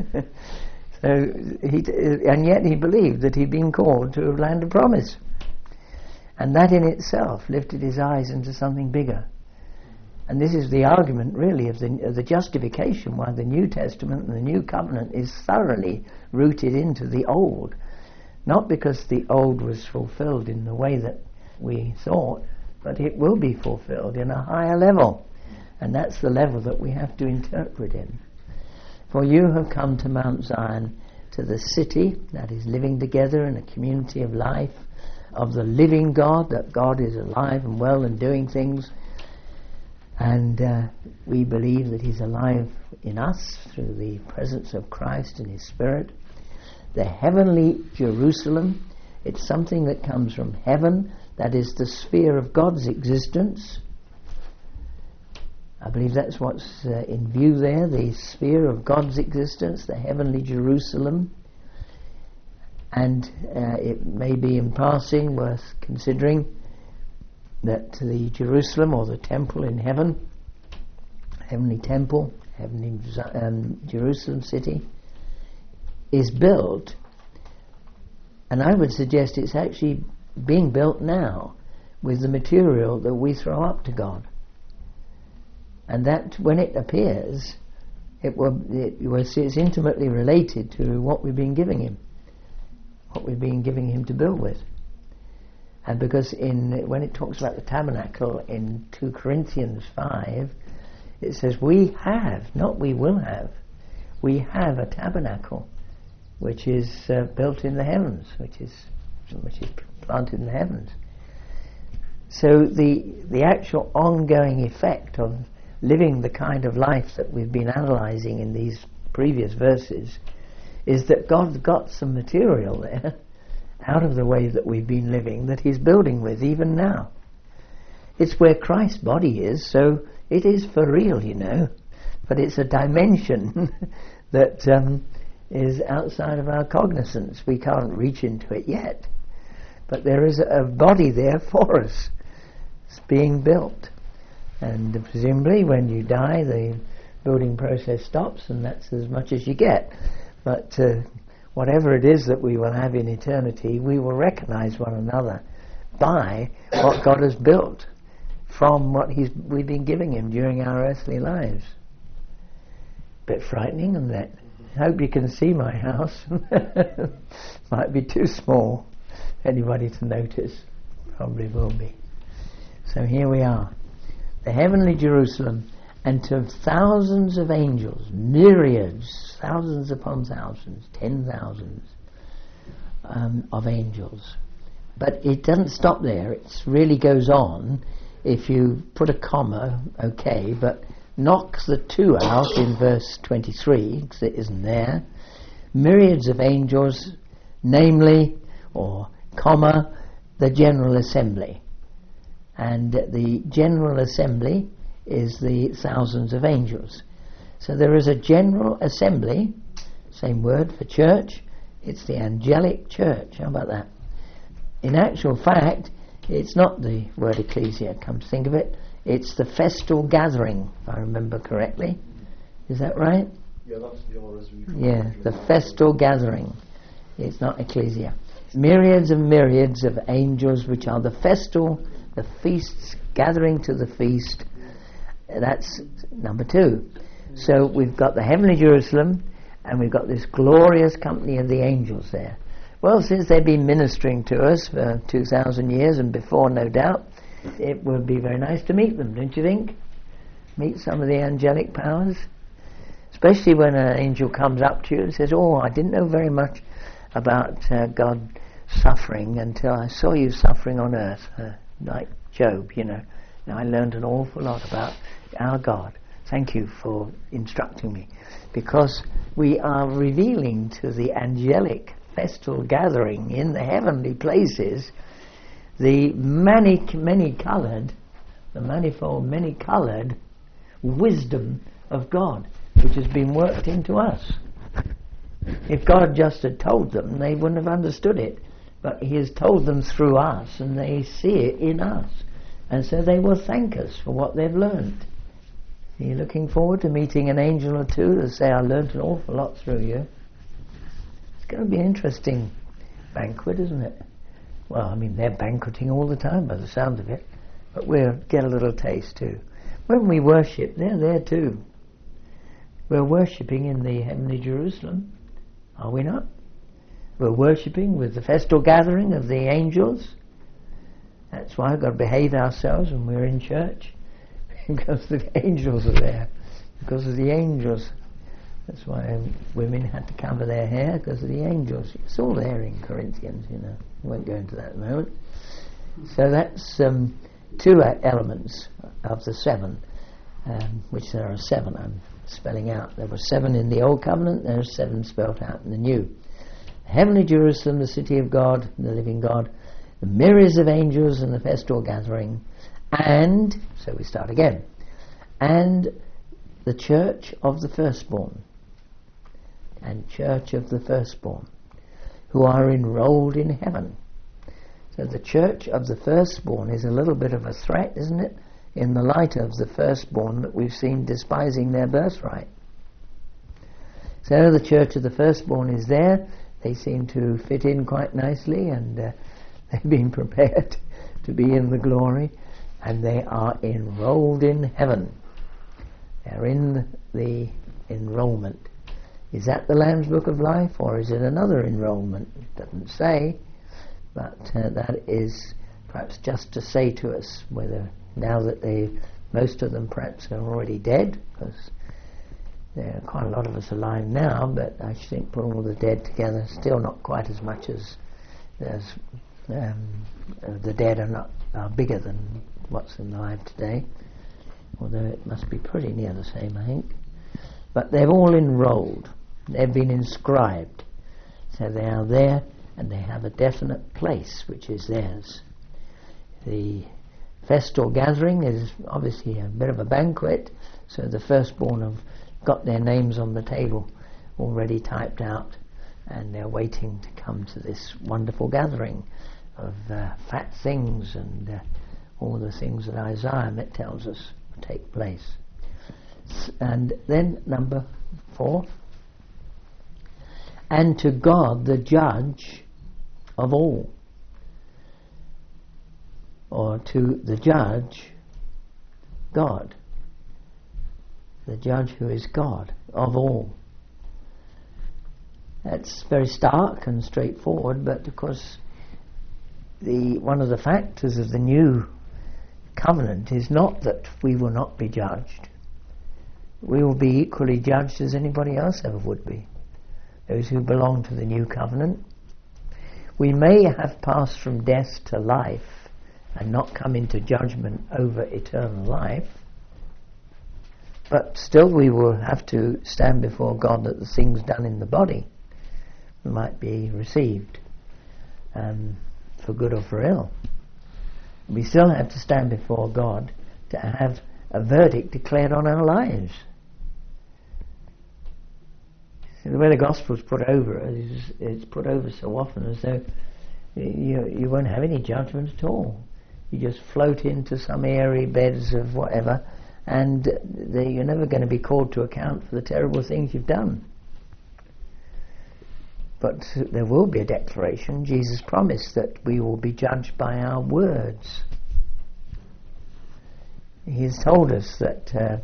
S3: And yet he believed that he'd been called to a land of promise. And that in itself lifted his eyes into something bigger. And this is the argument, really, of the justification why the New Testament and the New Covenant is thoroughly rooted into the Old. Not because the Old was fulfilled in the way that we thought, but it will be fulfilled in a higher level. And that's the level that we have to interpret in. For you have come to Mount Zion, to the city that is living together in a community of life, of the living God, that God is alive and well and doing things. And we believe that he's alive in us through the presence of Christ and his Spirit. The heavenly Jerusalem, it's something that comes from heaven, that is the sphere of God's existence. I believe that's what's in view there, the sphere of God's existence, the heavenly Jerusalem. And it may be in passing worth considering that the Jerusalem, or the temple in heaven, heavenly temple, heavenly Jerusalem city, is built, and I would suggest it's actually being built now with the material that we throw up to God. And that when it appears, it's intimately related to what we've been giving him, to build with. And because when it talks about the tabernacle in 2 Corinthians 5, it says we have, not we will have, we have a tabernacle which is built in the heavens, which is planted in the heavens. So the actual ongoing effect of living the kind of life that we've been analysing in these previous verses is that God's got some material there out of the way that we've been living that he's building with even now. It's where Christ's body is, so it is for real, but it's a dimension that is outside of our cognizance. We can't reach into it yet, but there is a body there for us. It's being built. And presumably when you die, the building process stops, and that's as much as you get. But whatever it is that we will have in eternity, we will recognize one another by what God has built from what we've been giving him during our earthly lives. Bit frightening, isn't it? I hope you can see my house. Might be too small for anybody to notice. Probably will be. So here we are. The heavenly Jerusalem, and to thousands of angels, myriads, thousands upon thousands, 10,000s of angels. But it doesn't stop there. It really goes on. If you put a comma, okay, but knock the 2 out in verse 23, because it isn't there. Myriads of angels, namely, or comma, the General Assembly. And the General Assembly is the thousands of angels. So there is a General Assembly, same word for church, It's the angelic church. How about that? In actual fact, it's not the word ecclesia, come to think of it. It's the festal gathering, if I remember correctly. Is that right?
S2: Yeah, that's the RSV.
S3: Yeah, the festal gathering. It's not ecclesia. Myriads and myriads of angels, which are the festal, the feasts, gathering to the feast. That's number 2. So we've got the heavenly Jerusalem, and we've got this glorious company of the angels there. Well, since they've been ministering to us for 2,000 years and before, no doubt, it would be very nice to meet them, don't you think? Meet some of the angelic powers. Especially when an angel comes up to you and says, "Oh, I didn't know very much about God suffering until I saw you suffering on earth," like Job, you know. Now I learned an awful lot about our God. Thank you for instructing me. Because we are revealing to the angelic festal gathering in the heavenly places the manifold, many-coloured wisdom of God, which has been worked into us. If God just had told them, they wouldn't have understood it. But He has told them through us, and they see it in us. And so they will thank us for what they've learned. Are you looking forward to meeting an angel or two to say, "I learned an awful lot through you"? It's going to be an interesting banquet, isn't it? Well, I mean, they're banqueting all the time by the sound of it. But we'll get a little taste too. When we worship, they're there too. We're worshipping in the heavenly Jerusalem, are we not? We're worshipping with the festal gathering of the angels. That's why we've got to behave ourselves when we're in church, because the angels are there. Because of the angels. That's why women had to cover their hair, because of the angels. It's all there in Corinthians, you know. I won't go into that at the moment. So that's 2 elements of the 7, which there are 7 I'm spelling out. There were 7 in the Old Covenant, there are 7 spelled out in the New. Heavenly Jerusalem, the city of God, the living God, the myriads of angels and the festal gathering, and, so we start again, and the church of the firstborn, and church of the firstborn, who are enrolled in heaven. So the church of the firstborn is a little bit of a threat, isn't it, in the light of the firstborn that we've seen despising their birthright. So the church of the firstborn is there. They seem to fit in quite nicely, and they've been prepared to be in the glory, and they are enrolled in heaven. They're in the enrollment. Is that the Lamb's Book of Life, or is it another enrollment? It doesn't say, but that is perhaps just to say to us whether, now that most of them perhaps are already dead, because there are quite a lot of us alive now, but I think put all the dead together, still not quite as much as the dead are bigger than what's alive today, although it must be pretty near the same, I think. But they've all enrolled, they've been inscribed, so they are there, and they have a definite place which is theirs. The festal gathering is obviously a bit of a banquet, so the firstborn have got their names on the table already typed out, and they're waiting to come to this wonderful gathering of fat things and all the things that Isaiah tells us take place. And then number 4, and to God the judge of all, or to the judge, God, the judge who is God of all. That's very stark and straightforward, but of course one of the factors of the new covenant is not that we will not be judged. We will be equally judged as anybody else ever would be, those who belong to the new covenant. We may have passed from death to life and not come into judgment over eternal life, but still we will have to stand before God that the things done in the body might be received, for good or for ill. We still have to stand before God to have a verdict declared on our lives. the way the gospel's put over is it's put over so often as though you won't have any judgment at all. You just float into some airy beds of whatever, and you're never going to be called to account for the terrible things you've done. But there will be a declaration. Jesus promised that we will be judged by our words. He's told us that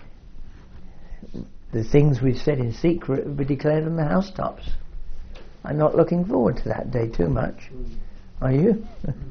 S3: the things we've said in secret will be declared on the housetops. I'm not looking forward to that day too much. Are you?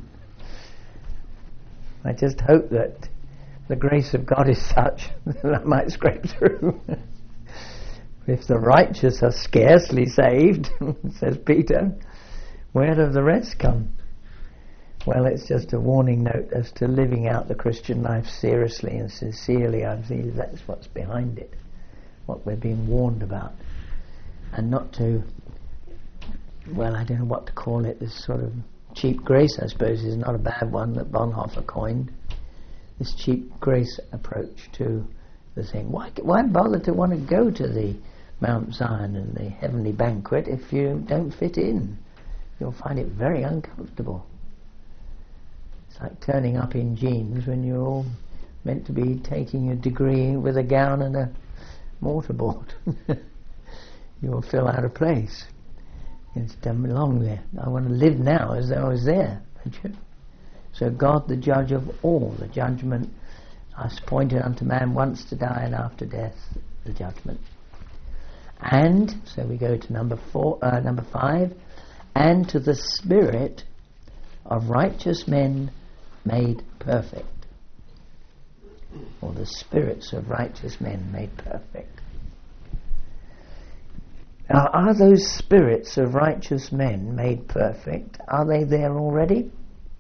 S3: I just hope that the grace of God is such that I might scrape through. If the righteous are scarcely saved, says Peter, where do the rest come? Well, it's just a warning note as to living out the Christian life seriously and sincerely. I think that's what's behind it, what we're being warned about. And not to, well, I don't know what to call it, this sort of cheap grace, I suppose, is not a bad one that Bonhoeffer coined. This cheap grace approach to the thing. Why bother to want to go to the Mount Zion and the heavenly banquet if you don't fit in? You'll find it very uncomfortable. It's like turning up in jeans when you're all meant to be taking a degree with a gown and a mortarboard. You'll feel out of place. You just don't belong there. I want to live now as though I was there, don't you? So God, the judge of all, the judgment is appointed unto man once to die, and after death the judgment. And so we go to number 5, and to the spirit of righteous men made perfect, or the spirits of righteous men made perfect. Now, are those spirits of righteous men made perfect? Are they there already?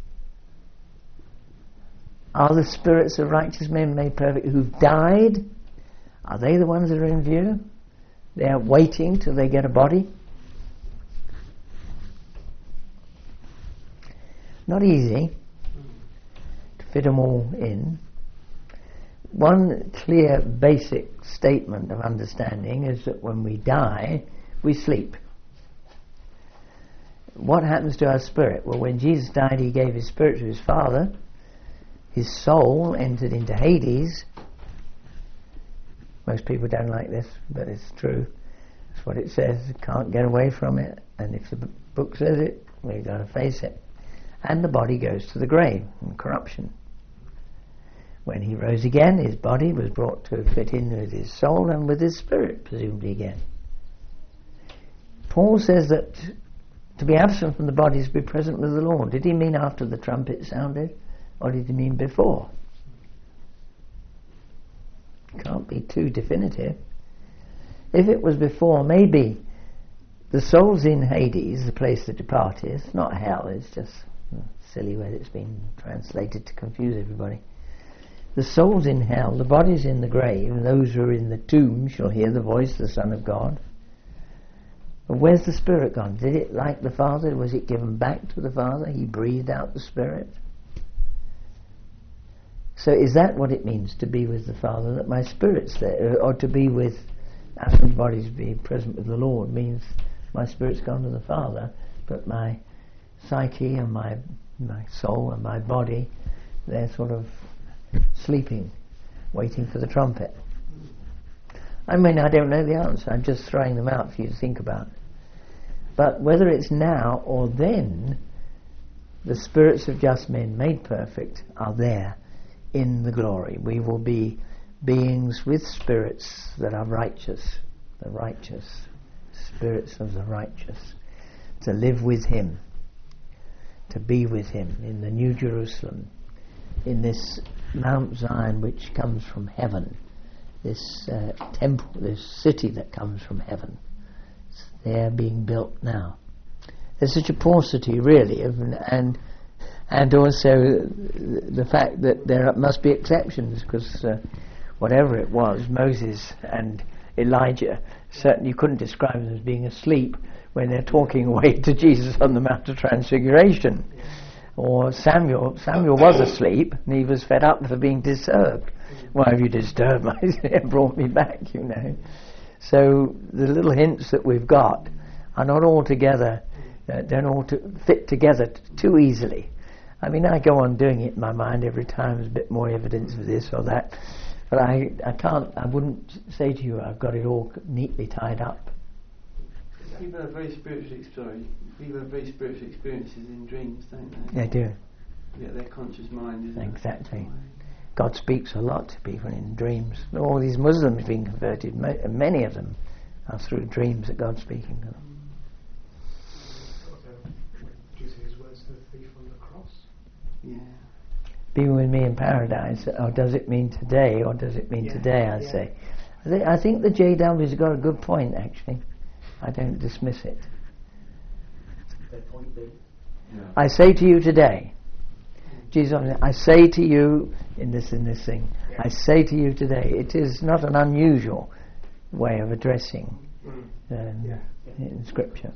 S3: Are the spirits of righteous men made perfect who've died? Are they the ones that are in view? They're waiting till they get a body? Not easy to fit them all in. One clear basic statement of understanding is that when we die, we sleep. What happens to our spirit? Well, when Jesus died, he gave his spirit to his Father. His soul entered into Hades. Most people don't like this, but it's true. That's what it says. Can't get away from it. And if the book says it, we've got to face it. And the body goes to the grave in corruption. When he rose again, his body was brought to fit in with his soul and with his spirit, presumably again. Paul says that to be absent from the body is to be present with the Lord. Did he mean after the trumpet sounded, or did he mean before? Can't be too definitive. If it was before, maybe the soul's in Hades, the place the departed is, not hell. It's just a silly way it's been translated to confuse everybody. The soul's in hell, the body's in the grave, and those who are in the tomb shall hear the voice of the Son of God. But where's the Spirit gone? Did it, like the Father, was it given back to the Father? He breathed out the Spirit. So is that what it means to be with the Father, that my spirit's there? Or to be with, absent bodies, be present with the Lord, means my spirit's gone to the Father, but my psyche and my soul and my body, they're sort of sleeping, waiting for the trumpet. I mean, I don't know the answer. I'm just throwing them out for you to think about. But whether it's now or then, the spirits of just men made perfect are there in the glory. We will be beings with spirits that are righteous, the righteous, spirits of the righteous, to live with him, to be with him in the New Jerusalem, in this Mount Zion which comes from heaven, this temple, this city that comes from heaven. It's there being built now. There's such a paucity, really, and also the fact that there must be exceptions, because whatever it was, Moses and Elijah, certainly you couldn't describe them as being asleep when they're talking away to Jesus on the Mount of Transfiguration. Or Samuel was asleep and he was fed up for being disturbed. Why have you disturbed me? Brought me back, you know. So the little hints that we've got are not all together, don't all fit together too easily. I mean, I go on doing it in my mind every time there's a bit more evidence of this or that, but I wouldn't say to you I've got it all neatly tied up.
S2: People have very spiritual experiences in dreams, don't they?
S3: They do.
S2: Yeah, their conscious mind, isn't
S3: Exactly.
S2: it?
S3: God speaks a lot to people in dreams. All these Muslims being converted, many of them are through dreams that God's speaking to them.
S4: Do you see his words, the thief on the cross?
S2: Yeah.
S3: Be with me in paradise. Or does it mean today, or does it mean today, I say. I think the JW's got a good point, actually. I don't dismiss it.
S1: Their point being?
S3: I say to you today, Jesus, I say to you in this thing, I say to you today, it is not an unusual way of addressing in Scripture.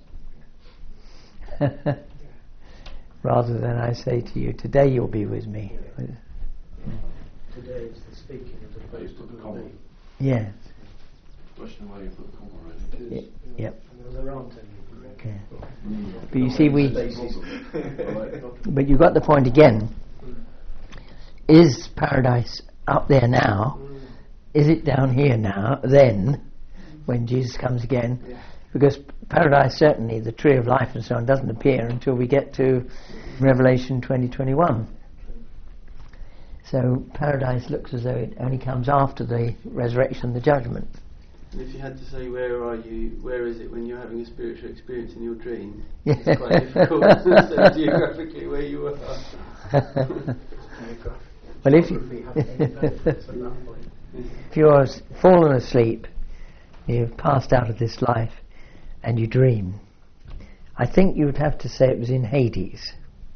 S3: Rather than I say to you, today you'll be with me.
S1: Today is the speaking as opposed to the comma.
S3: Yes.
S5: Question where you put the comma really.
S3: Yep.
S1: There aren't any.
S3: Okay. But you see, but you got the point again. Is paradise up there now? Is it down here now? Then, when Jesus comes again, because paradise, certainly the tree of life and so on, doesn't appear until we get to Revelation 20:21. So paradise looks as though it only comes after the resurrection and the judgment.
S2: If you had to say where are you, where is it when you're having a spiritual experience in your dream,
S3: Yeah.
S2: it's quite difficult to say geographically where you are.
S3: Well, if you're fallen asleep, you've passed out of this life, and you dream, I think you would have to say it was in Hades.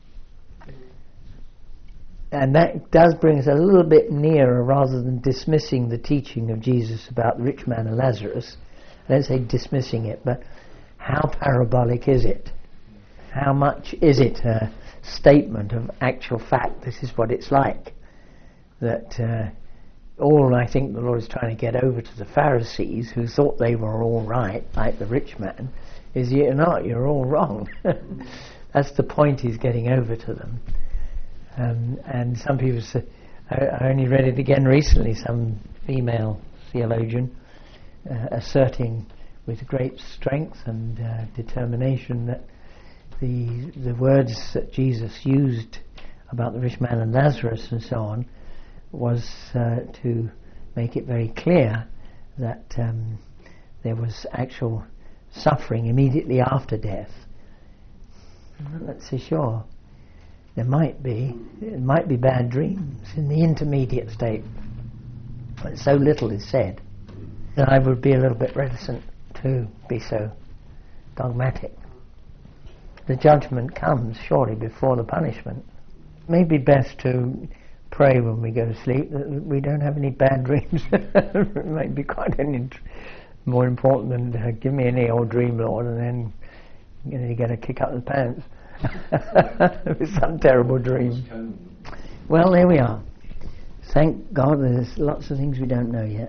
S3: And that does bring us a little bit nearer, rather than dismissing the teaching of Jesus about the rich man and Lazarus. I don't say dismissing it, but how parabolic is it? How much is it a statement of actual fact? This is what it's like. That all I think the Lord is trying to get over to the Pharisees, who thought they were all right, like the rich man, is you're not, you're all wrong. That's the point he's getting over to them. And some people say, I only read it again recently, some female theologian asserting with great strength and determination that the words that Jesus used about the rich man and Lazarus and so on was to make it very clear that there was actual suffering immediately after death. I'm not so sure. It might be bad dreams in the intermediate state. But so little is said that I would be a little bit reticent to be so dogmatic. The judgment comes surely before the punishment. It may be best to pray when we go to sleep that we don't have any bad dreams. It might be quite more important than give me any old dream, Lord, and then you get a kick up the pants. With some terrible dream. Well, there we are. Thank God there's lots of things we don't know yet.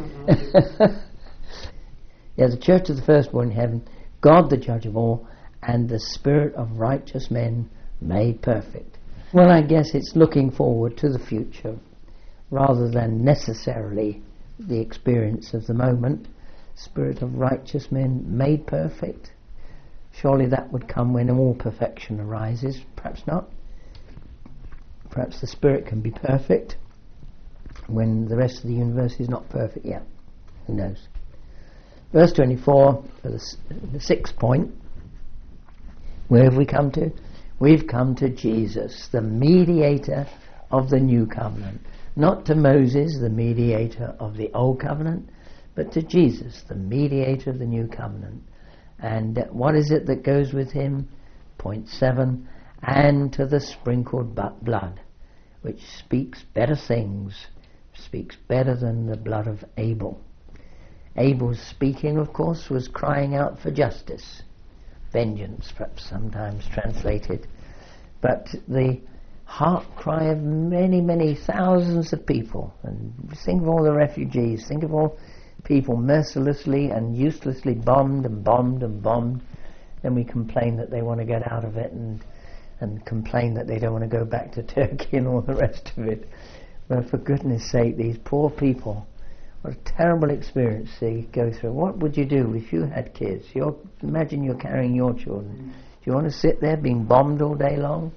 S3: The church of the firstborn in heaven, God the judge of all, and the spirit of righteous men made perfect. Well, I guess it's looking forward to the future rather than necessarily the experience of the moment. Spirit of righteous men made perfect. Surely that would come when all perfection arises. Perhaps not. Perhaps the Spirit can be perfect when the rest of the universe is not perfect yet. Who knows? Verse 24, the sixth point. Where have we come to? We've come to Jesus, the mediator of the new covenant. Not to Moses, the mediator of the old covenant, but to Jesus, the mediator of the new covenant. And what is it that goes with him? Point 7, and to the sprinkled blood, which speaks better things, speaks better than the blood of Abel. Abel's speaking, of course, was crying out for justice, vengeance, perhaps sometimes translated. But the heart cry of many, many thousands of people, and think of all the refugees, think of all people mercilessly and uselessly bombed and bombed and bombed. Then we complain that they want to get out of it and complain that they don't want to go back to Turkey and all the rest of it. But for goodness sake, these poor people, what a terrible experience they go through. What would you do if you had kids? Imagine you're carrying your children. Do you want to sit there being bombed all day long?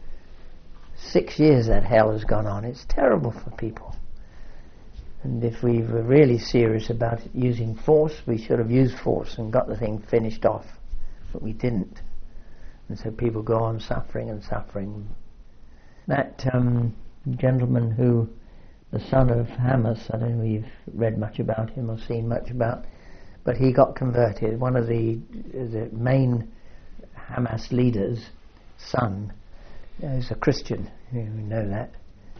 S3: 6 years that hell has gone on. It's terrible for people. And if we were really serious about using force, we should have used force and got the thing finished off. But we didn't. And so people go on suffering and suffering. That gentleman who, the son of Hamas, I don't know if you've read much about him or seen much about, but he got converted. One of the main Hamas leaders' son is a Christian. You know that.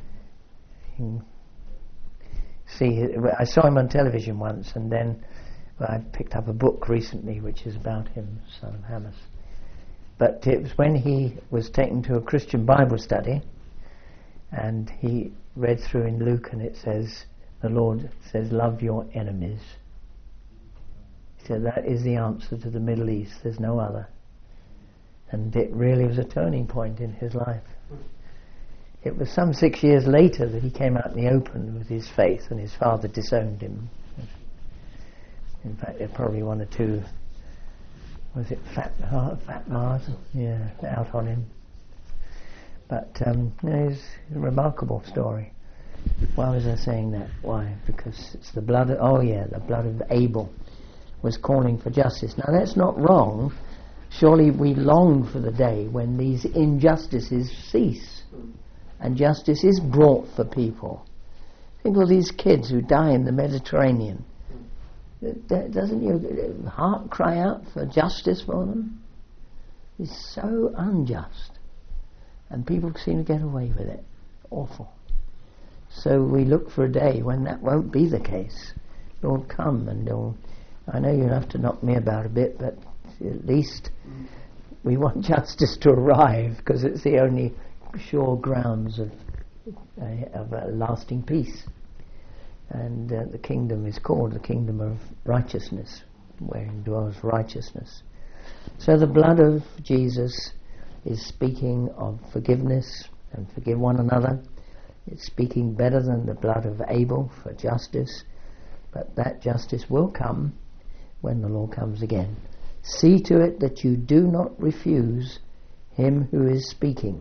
S3: See, I saw him on television once, and then I picked up a book recently which is about him, son of Hamas. But it was when he was taken to a Christian Bible study, and he read through in Luke, and it says, the Lord says, love your enemies. He said that is the answer to the Middle East, there's no other. And it really was a turning point in his life. It was some 6 years later that he came out in the open with his faith, and his father disowned him. In fact, there are probably one or two, was it Fat Mars? Yeah, out on him. But it's a remarkable story. Why was I saying that? Why? Because it's the blood of, the blood of Abel was calling for justice. Now that's not wrong. Surely we long for the day when these injustices cease and justice is brought for people. Think of these kids who die in the Mediterranean. Doesn't your heart cry out for justice for them? It's so unjust. And people seem to get away with it. Awful. So we look for a day when that won't be the case. Lord, come and I know you'll have to knock me about a bit, but at least we want justice to arrive, because it's the only sure grounds of a lasting peace. And the kingdom is called the kingdom of righteousness, wherein dwells righteousness. So the blood of Jesus is speaking of forgiveness and forgive one another. It's speaking better than the blood of Abel for justice, but that justice will come when the Lord comes again. See to it that you do not refuse him who is speaking.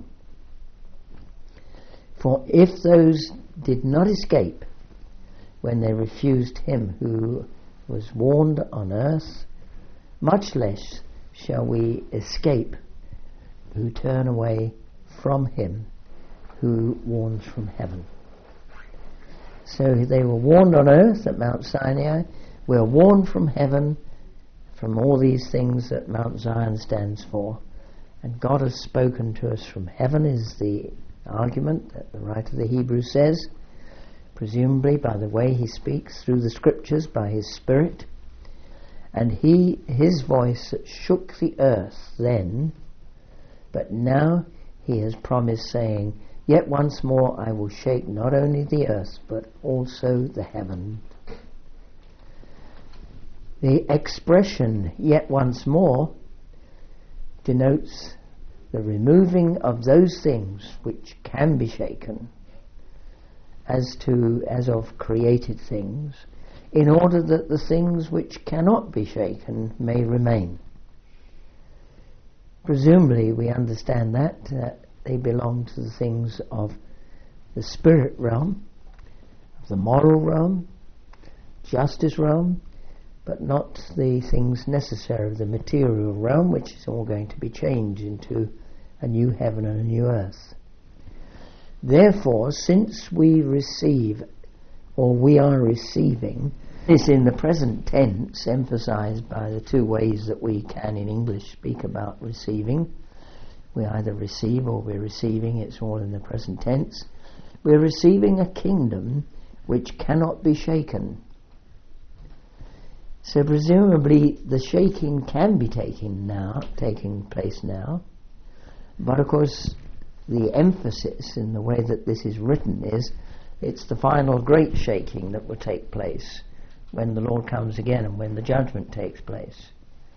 S3: For if those did not escape when they refused him who was warned on earth, much less shall we escape who turn away from him who warns from heaven. So they were warned on earth at Mount Sinai. We're warned from heaven from all these things that Mount Zion stands for. And God has spoken to us from heaven is the argument that the writer of the Hebrews says, presumably by the way he speaks through the scriptures by his Spirit. And his voice shook the earth then, but now he has promised, saying, yet once more I will shake not only the earth but also the heaven. The expression yet once more denotes the removing of those things which can be shaken as of created things, in order that the things which cannot be shaken may remain. Presumably we understand that they belong to the things of the spirit realm, of the moral realm, justice realm, but not the things necessary of the material realm, which is all going to be changed into a new heaven and a new earth. Therefore, since we receive, or we are receiving, this in the present tense, emphasized by the two ways that we can in English speak about receiving. We either receive or we're receiving, it's all in the present tense. We're receiving a kingdom which cannot be shaken. So presumably the shaking can be taking place now, but of course the emphasis in the way that this is written is it's the final great shaking that will take place when the Lord comes again and when the judgment takes place.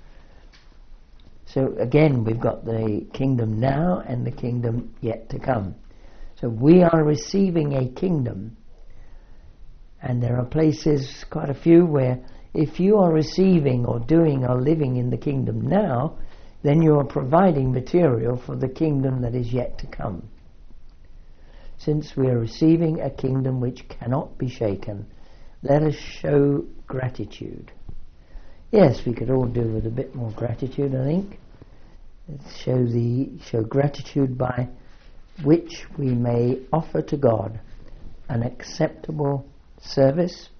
S3: So again, we've got the kingdom now and the kingdom yet to come. So we are receiving a kingdom, and there are places, quite a few, where if you are receiving or doing or living in the kingdom now, then you are providing material for the kingdom that is yet to come. Since we are receiving a kingdom which cannot be shaken, let us show gratitude. Yes, we could all do with a bit more gratitude, I think. Show gratitude by which we may offer to God an acceptable service,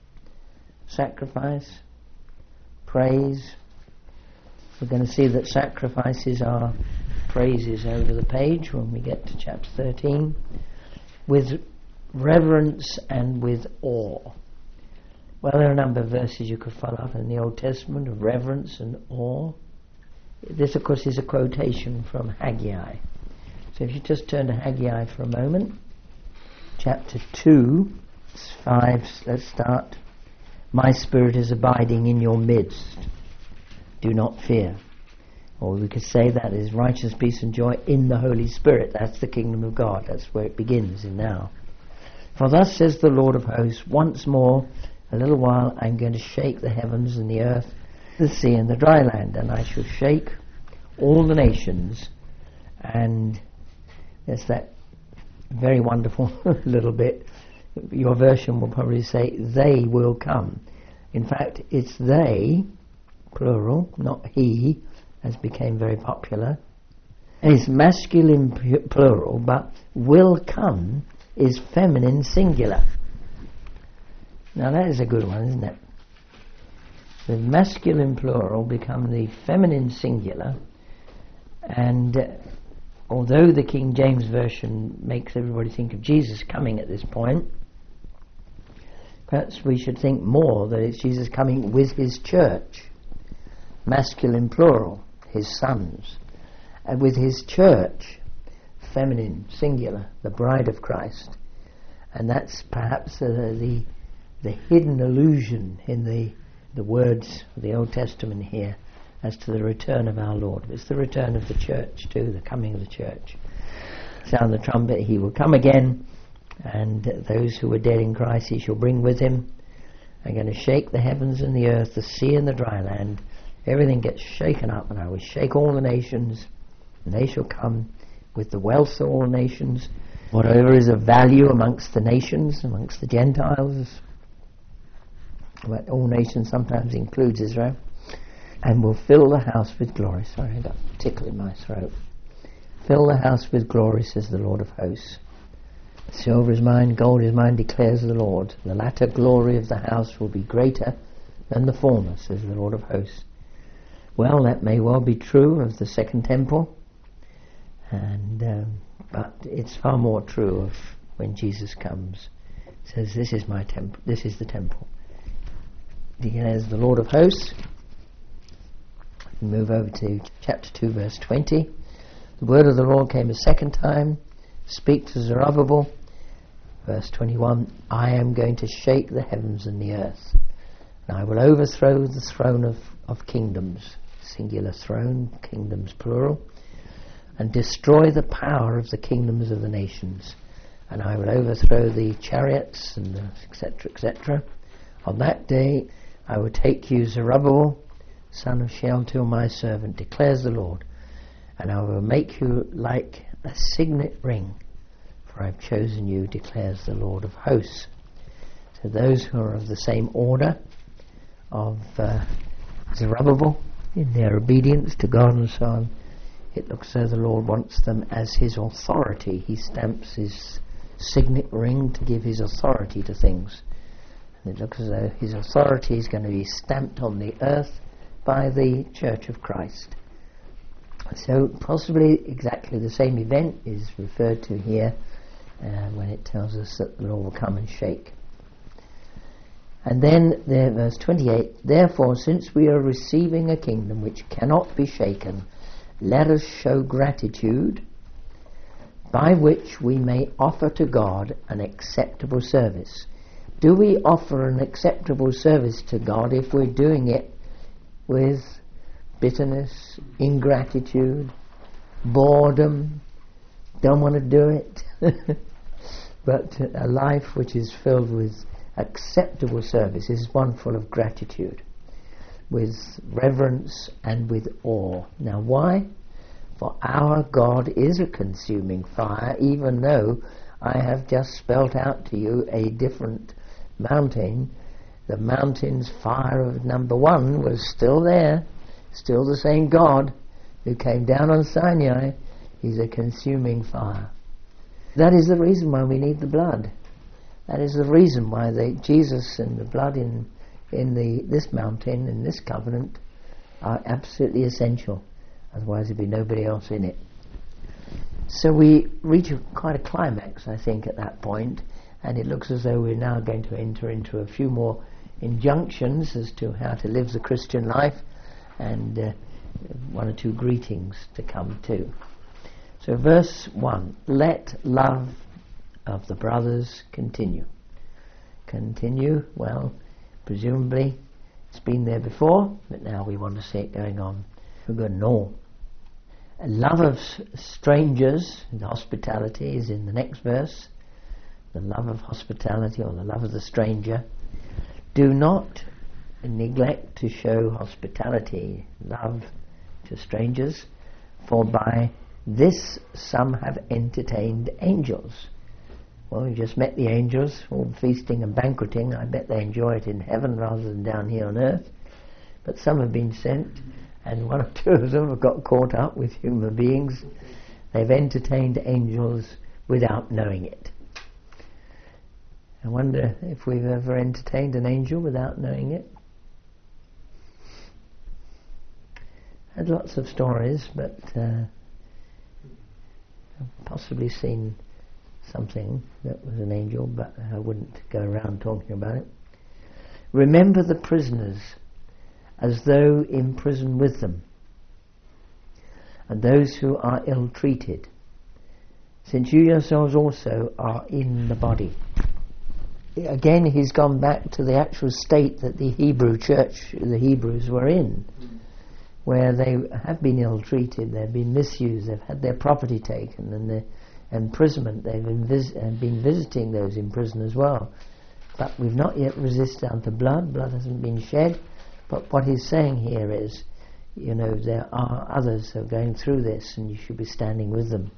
S3: sacrifice, praise. We're going to see that sacrifices are praises over the page when we get to chapter 13, with reverence and with awe. Well, there are a number of verses you could follow up in the Old Testament of reverence and awe. This, of course, is a quotation from Haggai. So if you just turn to Haggai for a moment, chapter 2, 5, let's start. My spirit is abiding in your midst. Do not fear. Or we could say that is righteousness, peace and joy in the Holy Spirit. That's the kingdom of God. That's where it begins in now. For thus says the Lord of hosts, once more, a little while, I'm going to shake the heavens and the earth, the sea and the dry land, and I shall shake all the nations. And there's that very wonderful little bit. Your version will probably say, they will come. In fact, it's they, plural, not he, as became very popular. It's masculine plural, but will come is feminine singular. Now that is a good one, isn't it? The masculine plural become the feminine singular, and although the King James Version makes everybody think of Jesus coming at this point, perhaps we should think more that it's Jesus coming with his church. Masculine plural, his sons, and with his church, feminine singular, the bride of Christ. And that's perhaps the hidden allusion in the words of the Old Testament here as to the return of our Lord. It's the return of the church too, the coming of the church. Sound the trumpet, he will come again, and those who are dead in Christ he shall bring with him. I'm going to shake the heavens and the earth, the sea and the dry land. Everything gets shaken up, and I will shake all the nations, and they shall come with the wealth of all nations, whatever is of value amongst the nations, amongst the Gentiles. But all nations sometimes includes Israel, and will fill the house with glory. Sorry, I got a tickle in my throat. Fill the house with glory, says the Lord of hosts. Silver is mine, gold is mine, declares the Lord. The latter glory of the house will be greater than the former, says the Lord of hosts. Well, that may well be true of the second temple, and but it's far more true of when Jesus comes. It says, "This is my temple. This is the temple." Declares the Lord of hosts. We move over to chapter 2, verse 20. The word of the Lord came a second time. Speak to Zerubbabel. Verse 21. I am going to shake the heavens and the earth, and I will overthrow the throne of kingdoms. Singular throne, kingdoms plural, and destroy the power of the kingdoms of the nations, and I will overthrow the chariots and etc., etc. On that day I will take you, Zerubbabel, son of Shealtiel, my servant, declares the Lord, and I will make you like a signet ring, for I have chosen you, declares the Lord of hosts. So those who are of the same order of Zerubbabel, in their obedience to God and so on, it looks as though the Lord wants them as his authority. He stamps his signet ring to give his authority to things. And it looks as though his authority is going to be stamped on the earth by the Church of Christ. So possibly exactly the same event is referred to here when it tells us that the Lord will come and shake. And then there, verse 28, therefore, since we are receiving a kingdom which cannot be shaken, let us show gratitude, by which we may offer to God an acceptable service. Do we offer an acceptable service to God if we're doing it with bitterness, ingratitude, boredom, don't want to do it? But a life which is filled with acceptable service is one full of gratitude, with reverence and with awe. Now why? For our God is a consuming fire, even though I have just spelt out to you a different mountain. The mountain's fire of number one was still there, still the same God who came down on Sinai. He's a consuming fire. That is the reason why we need the blood. That is the reason why Jesus and the blood in this mountain, in this covenant, are absolutely essential. Otherwise there'd be nobody else in it. So we reach quite a climax, I think, at that point, and it looks as though we're now going to enter into a few more injunctions as to how to live the Christian life, and one or two greetings to come too. So verse 1, let love of the brothers continue. Continue, well, presumably it's been there before, but now we want to see it going on for good and all. A love of strangers, the hospitality is in the next verse. The love of hospitality, or the love of the stranger. Do not neglect to show hospitality, love to strangers, for by this some have entertained angels. Well, we just met the angels, all feasting and banqueting. I bet they enjoy it in heaven rather than down here on earth. But some have been sent, and one or two of them have got caught up with human beings. They've entertained angels without knowing it. I wonder if we've ever entertained an angel without knowing it. Had lots of stories, but I've possibly seen something that was an angel, but I wouldn't go around talking about it. Remember the prisoners as though in prison with them, and those who are ill-treated, since you yourselves also are in the body. Again, he's gone back to the actual state that the Hebrew church, the Hebrews, were in, where they have been ill-treated, they've been misused, they've had their property taken, and their imprisonment, they've been visiting those in prison as well. But we've not yet resisted unto blood hasn't been shed. But what he's saying here is, there are others who are going through this, and you should be standing with them.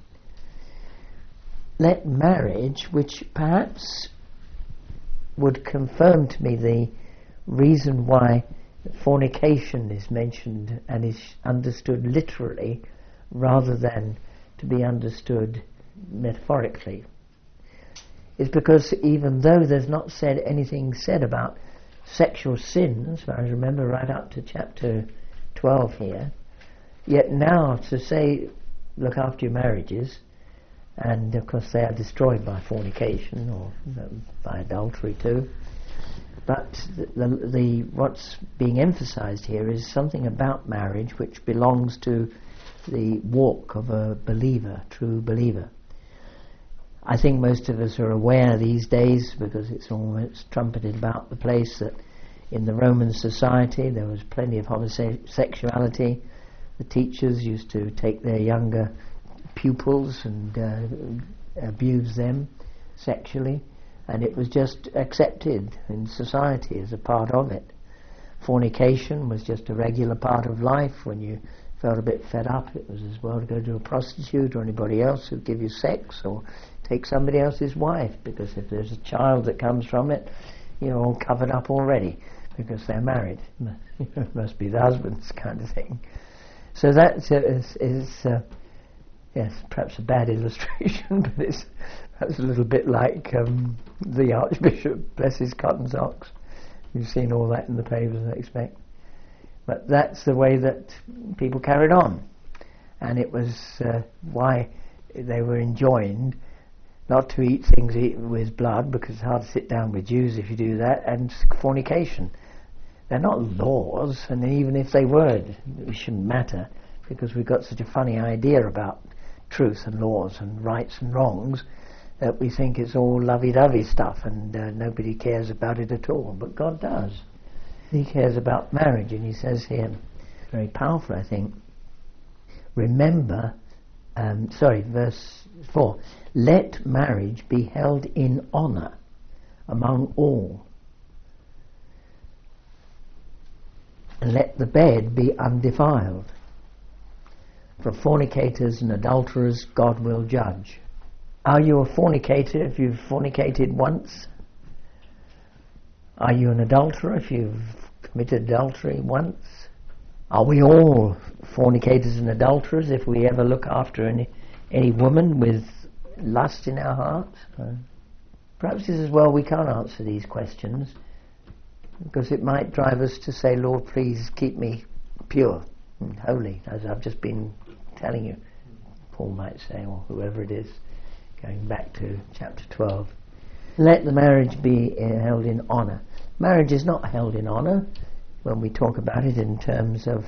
S3: Let marriage, which perhaps would confirm to me the reason why fornication is mentioned and is understood literally rather than to be understood metaphorically, is because even though there's not anything said about sexual sins, I remember right up to chapter 12 here, yet now to say look after your marriages, and of course they are destroyed by fornication or by adultery too, but what's being emphasized here is something about marriage which belongs to the walk of a believer, true believer. I think most of us are aware these days, because it's almost trumpeted about the place, that in the Roman society there was plenty of homosexuality. The teachers used to take their younger pupils and abuse them sexually, and it was just accepted in society as a part of it. Fornication was just a regular part of life. When you felt a bit fed up, it was as well to go to a prostitute or anybody else who'd give you sex, or take somebody else's wife, because if there's a child that comes from it, you're all covered up already because they're married. It must be the husband's kind of thing. So that is yes, perhaps a bad illustration, but that's a little bit like the Archbishop, bless his cotton socks. You've seen all that in the papers, I expect. But that's the way that people carried on, and it was why they were enjoined not to eat things eaten with blood, because it's hard to sit down with Jews if you do that, and fornication. They're not laws, and even if they were, it shouldn't matter, because we've got such a funny idea about truth and laws and rights and wrongs, that we think it's all lovey-dovey stuff and nobody cares about it at all, but God does. He cares about marriage, and he says here, very powerful I think, remember, verse 4, let marriage be held in honour among all, and let the bed be undefiled. For fornicators and adulterers God will judge. Are you a fornicator if you've fornicated once? Are you an adulterer if you've committed adultery once? Are we all fornicators and adulterers if we ever look after any woman with lust in our hearts? Perhaps it's as well we can't answer these questions, because it might drive us to say, Lord, please keep me pure and holy, as I've just been telling you. Paul might say, or whoever it is, going back to chapter 12. Let the marriage be held in honour. Marriage is not held in honour when we talk about it in terms of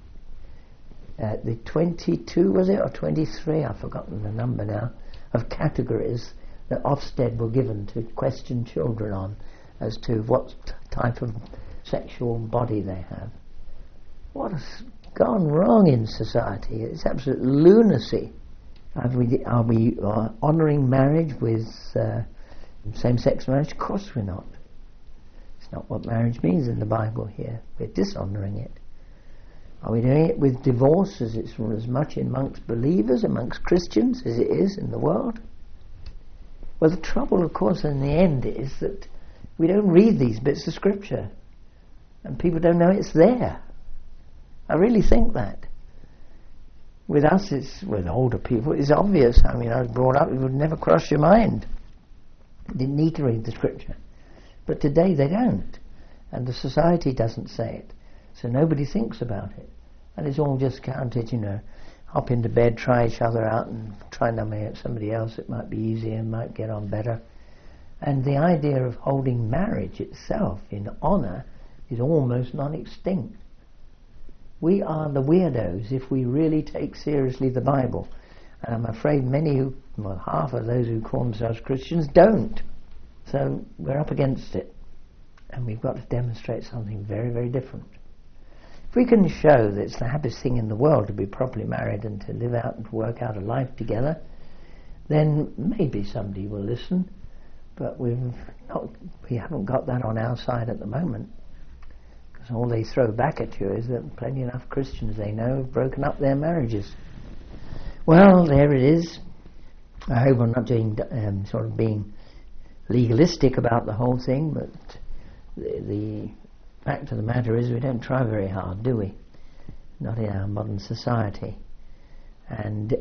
S3: the 22, was it, or 23, I've forgotten the number now, of categories that Ofsted were given to question children on as to what type of sexual body they have. What has gone wrong in society? It's absolute lunacy. Are we honouring marriage with same-sex marriage? Of course we're not. It's not what marriage means in the Bible here. We're dishonouring it. Are we doing it with divorce as it's as much amongst believers, amongst Christians, as it is in the world? Well, the trouble, of course, in the end is that we don't read these bits of Scripture, and people don't know it's there. I really think that. With us, with older people, it's obvious. I mean, I was brought up, it would never cross your mind. You didn't need to read the Scripture. But today they don't. And the society doesn't say it. So nobody thinks about it. And it's all just counted, hop into bed, try each other out, and try and nominate somebody else. It might be easier, might get on better. And the idea of holding marriage itself in honour is almost non-extinct. We are the weirdos if we really take seriously the Bible. And I'm afraid half of those who call themselves Christians don't. So we're up against it. And we've got to demonstrate something very, very different. If we can show that it's the happiest thing in the world to be properly married and to live out and to work out a life together, then maybe somebody will listen. But we haven't got that on our side at the moment. Because all they throw back at you is that plenty enough Christians they know have broken up their marriages. Well, there it is. I hope I'm not doing being legalistic about the whole thing, but the fact of the matter is we don't try very hard, do we? Not in our modern society. And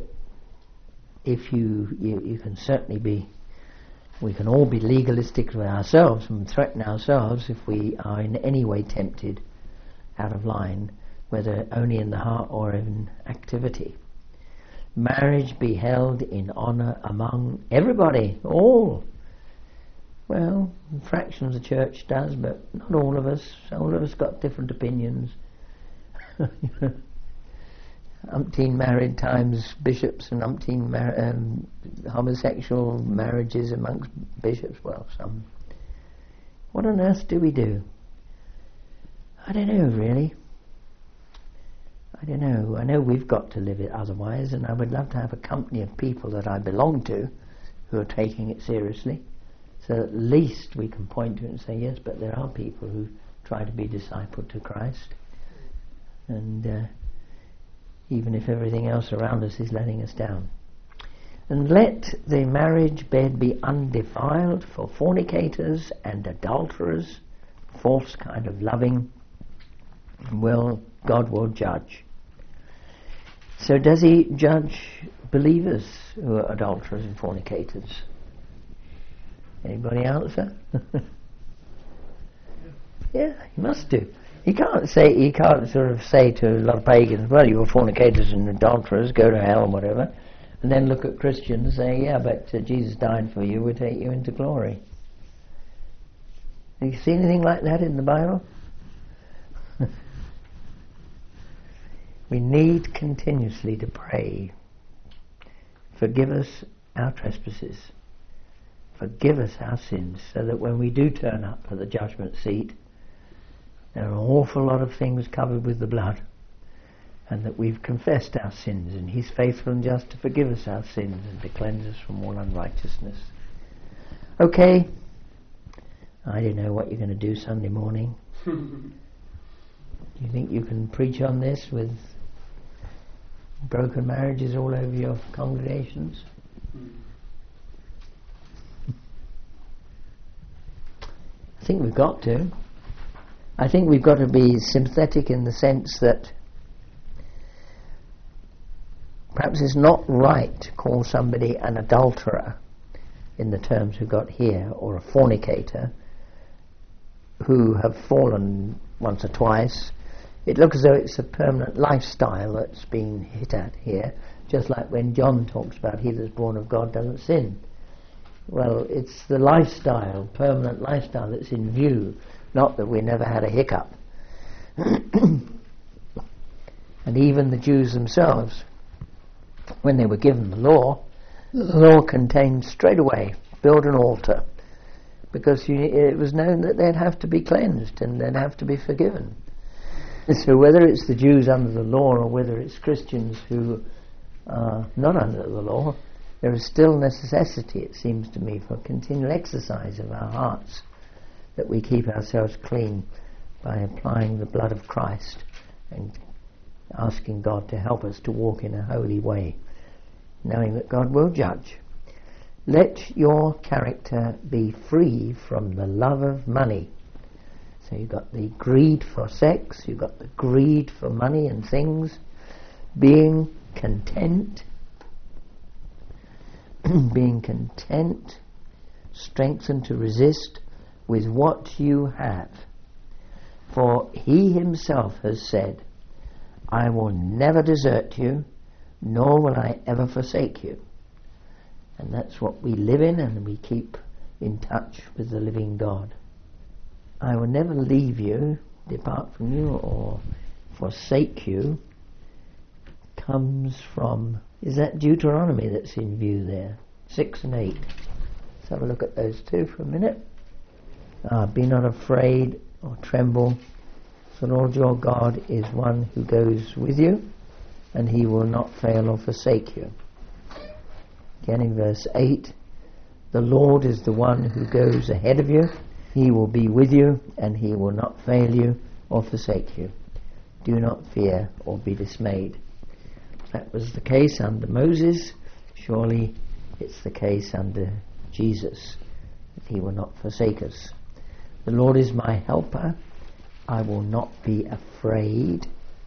S3: if you can certainly we can all be legalistic with ourselves and threaten ourselves if we are in any way tempted out of line, whether only in the heart or in activity. Marriage be held in honour among everybody, all. Well, a fraction of the church does, but not all of us. All of us got different opinions. Umpteen married times bishops and umpteen homosexual marriages amongst bishops. Well, some. What on earth do we do? I don't know, really. I don't know. I know we've got to live it otherwise, and I would love to have a company of people that I belong to who are taking it seriously. So at least we can point to it and say, yes, but there are people who try to be discipled to Christ. And even if everything else around us is letting us down. And let the marriage bed be undefiled for fornicators and adulterers, false kind of loving, God will judge. So does he judge believers who are adulterers and fornicators? Anybody answer? Yeah, he must do. He can't sort of say to a lot of pagans, well, you're fornicators and adulterers, go to hell and whatever, and then look at Christians and say, yeah, but Jesus died for you, we'll take you into glory. Have you seen anything like that in the Bible? We need continuously to pray, forgive us our trespasses. forgive us our sins, so that when we do turn up at the judgment seat, there are an awful lot of things covered with the blood, and that we've confessed our sins, and He's faithful and just to forgive us our sins and to cleanse us from all unrighteousness. Okay, I don't know what you're going to do Sunday morning. Do you think you can preach on this with broken marriages all over your congregations? I think we've got to. I think we've got to be sympathetic in the sense that perhaps it's not right to call somebody an adulterer in the terms we got here, or a fornicator, who have fallen once or twice. It looks as though it's a permanent lifestyle that's being hit at here, just like when John talks about he that's born of God doesn't sin. Well, it's the lifestyle, permanent lifestyle, that's in view, not that we never had a hiccup. And even the Jews themselves, when they were given the law contained straight away, build an altar, because it was known that they'd have to be cleansed and they'd have to be forgiven. So whether it's the Jews under the law or whether it's Christians who are not under the law, there is still necessity, it seems to me, for continual exercise of our hearts, that we keep ourselves clean by applying the blood of Christ and asking God to help us to walk in a holy way, knowing that God will judge. Let your character be free from the love of money. So you've got the greed for sex, you've got the greed for money and things, being content, strengthened to resist with what you have. For He Himself has said, I will never desert you, nor will I ever forsake you. And that's what we live in, and we keep in touch with the living God. I will never leave you, depart from you, or forsake you, comes from, is that Deuteronomy that's in view there? 6 and 8. Let's have a look at those two for a minute. Be not afraid or tremble, for the Lord your God is one who goes with you, and He will not fail or forsake you. Again in verse 8, the Lord is the one who goes ahead of you. He will be with you, and He will not fail you or forsake you. Do not fear or be dismayed. That was the case under Moses. Surely it's the case under Jesus, that He will not forsake us. The Lord is my helper. I will not be afraid.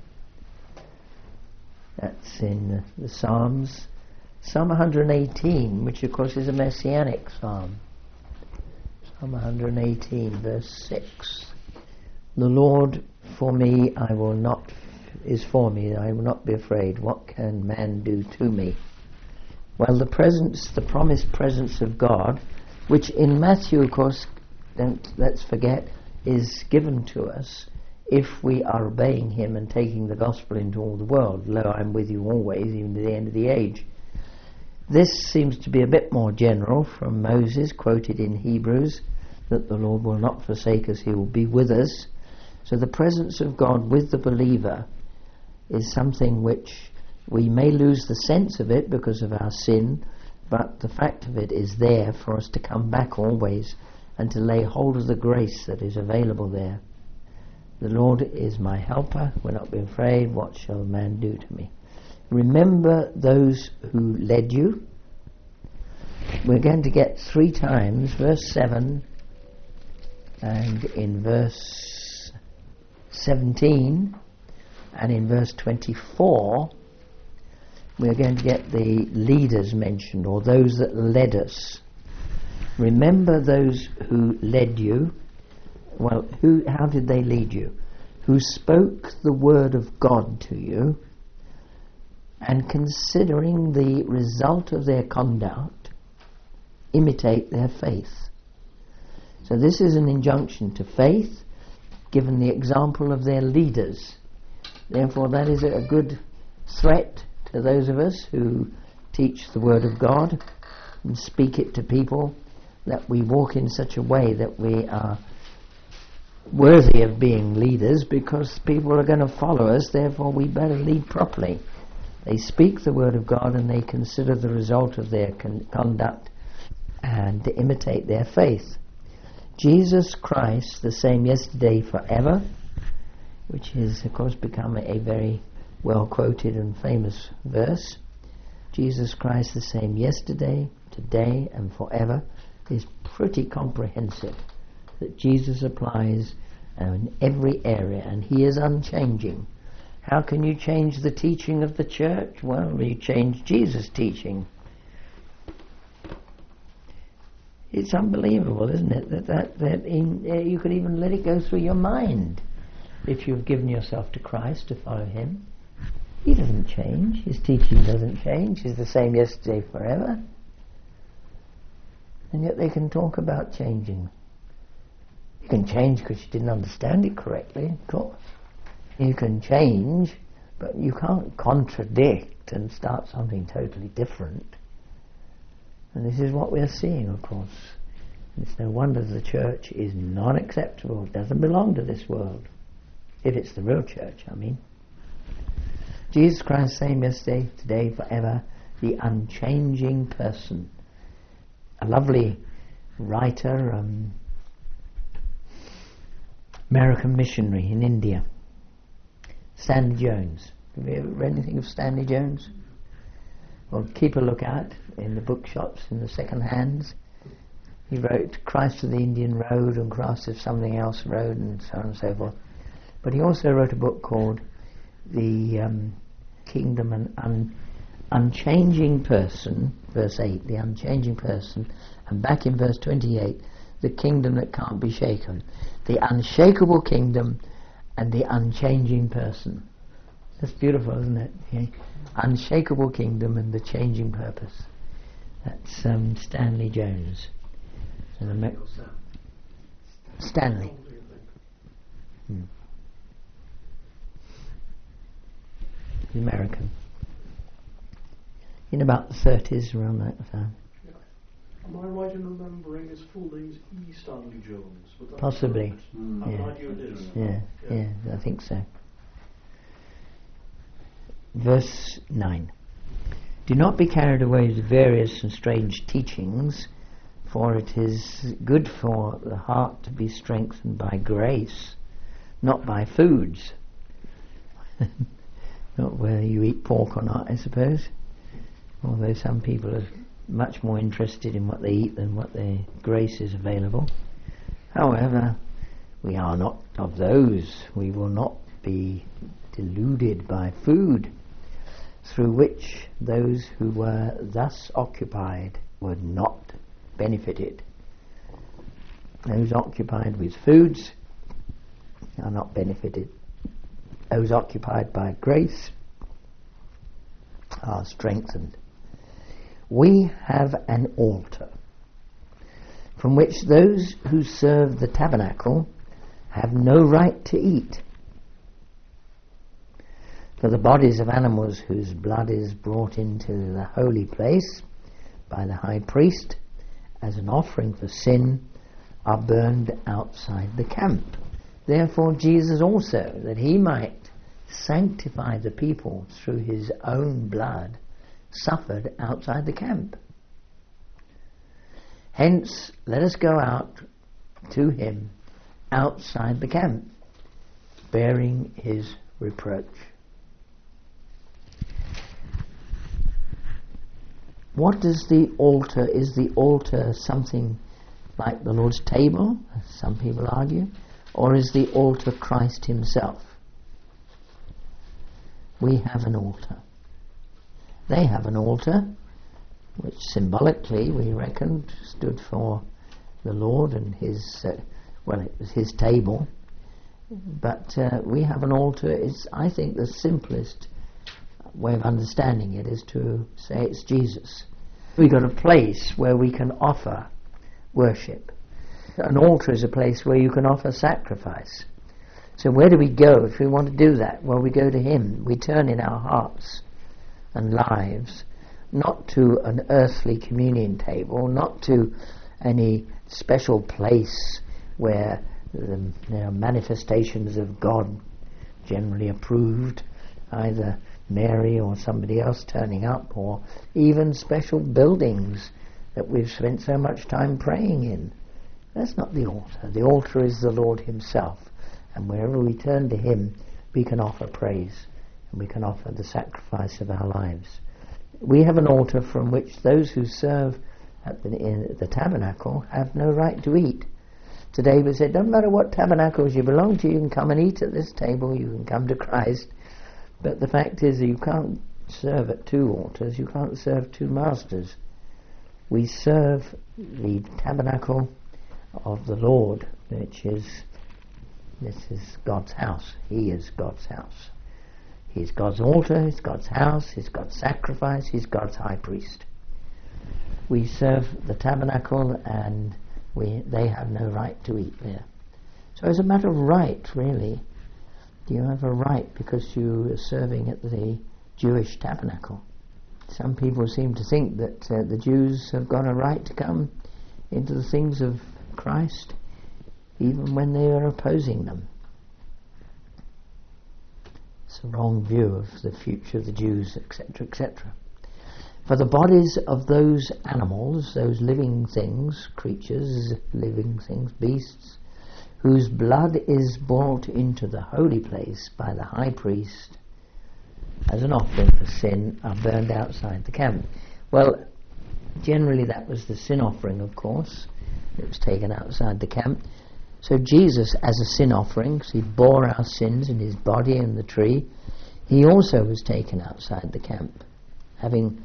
S3: That's in the Psalms. Psalm 118, which of course is a messianic psalm. Psalm 118, verse 6. The Lord for me, is for me, I will not be afraid. What can man do to me? Well, the promised presence of God, which in Matthew, of course, let's forget, is given to us if we are obeying Him and taking the gospel into all the world. Lo, I'm with you always, even to the end of the age. This seems to be a bit more general from Moses, quoted in Hebrews, that the Lord will not forsake us, He will be with us. So the presence of God with the believer is something which we may lose the sense of it because of our sin, but the fact of it is there for us to come back always and to lay hold of the grace that is available there. The Lord is my helper, will not be afraid. What shall man do to me? Remember those who led you. We're going to get 3 times, verse 7 and in verse 17 and in verse 24, we're going to get the leaders mentioned, or those that led us. Remember those who led you. Well, how did they lead you? Who spoke the word of God to you, and considering the result of their conduct, imitate their faith. So this is an injunction to faith, given the example of their leaders. Therefore, that is a good threat to those of us who teach the word of God and speak it to people, that we walk in such a way that we are worthy of being leaders, because people are going to follow us, therefore we better lead properly. They speak the word of God and they consider the result of their conduct and to imitate their faith. Jesus Christ, the same yesterday, forever, which has of course become a very well quoted and famous verse. Jesus Christ, the same yesterday, today and forever, is pretty comprehensive, that Jesus applies in every area, and he is unchanging. How can you change the teaching of the church? Well, you change Jesus' teaching. It's unbelievable, isn't it, that you could even let it go through your mind. If you've given yourself to Christ to follow him, he doesn't change, his teaching doesn't change, he's the same yesterday, forever. And yet they can talk about changing. You can change because you didn't understand it correctly, of course. You can change, but you can't contradict and start something totally different. And this is what we're seeing, of course. It's no wonder the church is not acceptable. It doesn't belong to this world. If it's the real church, I mean. Jesus Christ, same yesterday, today, forever, the unchanging person. A lovely writer, American missionary in India, Stanley Jones. Have you ever read anything of Stanley Jones? Well, keep a look out in the bookshops, in the second hands. He wrote Christ of the Indian Road and Christ of something else road and so on and so forth. But he also wrote a book called The Kingdom and Unchanging Person, verse 8, the unchanging person, and back in verse 28, the kingdom that can't be shaken, the unshakable kingdom and the unchanging person. That's beautiful, isn't it? Okay. Unshakable kingdom and the changing purpose. That's Stanley Jones. Stanley. The American. In about the 30s, around that time.
S5: Am I right in remembering his full name is E. Stanley Jones?
S3: Possibly.
S5: I'm right, it is.
S3: Yeah, I think so. Verse 9. Do not be carried away with various and strange teachings, for it is good for the heart to be strengthened by grace, not by foods. Not whether you eat pork or not, I suppose. Although some people are much more interested in what they eat than what their grace is available. However, we are not of those. We will not be deluded by food, through which those who were thus occupied were not benefited. Those occupied with foods are not benefited. Those occupied by grace are strengthened. We have an altar from which those who serve the tabernacle have no right to eat. For the bodies of animals whose blood is brought into the holy place by the high priest as an offering for sin are burned outside the camp. Therefore Jesus also, that he might sanctify the people through his own blood, suffered outside the camp. Hence, let us go out to him outside the camp, bearing his reproach. What is the altar? Is the altar something like the Lord's table, as some people argue, or is the altar Christ himself? We have an altar. They have an altar, which symbolically, we reckon, stood for the Lord and his, it was his table. But we have an altar. It's, I think, the simplest way of understanding it is to say it's Jesus. We've got a place where we can offer worship. An altar is a place where you can offer sacrifice. So where do we go if we want to do that? Well, we go to him. We turn in our hearts and lives, not to an earthly communion table, not to any special place where there are manifestations of God generally approved, either Mary or somebody else turning up, or even special buildings that we've spent so much time praying in. That's not the altar. The altar is the Lord himself, and wherever we turn to him we can offer praise and we can offer the sacrifice of our lives. We have an altar from which those who serve in the tabernacle have no right to eat. Today we said, doesn't matter what tabernacles you belong to, you can come and eat at this table, you can come to Christ. But the fact is, you can't serve at two altars, you can't serve two masters. We serve the tabernacle of the Lord, this is God's house. He is God's house. He's God's altar, he's God's house, he's God's sacrifice, he's God's high priest. We serve the tabernacle, and they have no right to eat there. So it's a matter of right, really. You have a right because you are serving at the Jewish tabernacle. Some people seem to think that the Jews have got a right to come into the things of Christ even when they are opposing them. It's a wrong view of the future of the Jews, etc., etc. For the bodies of those animals, those living things, creatures, living things, beasts, whose blood is brought into the holy place by the high priest as an offering for sin, are burned outside the camp. Well, generally that was the sin offering, of course. It was taken outside the camp. So Jesus, as a sin offering, because he bore our sins in his body in the tree, he also was taken outside the camp, having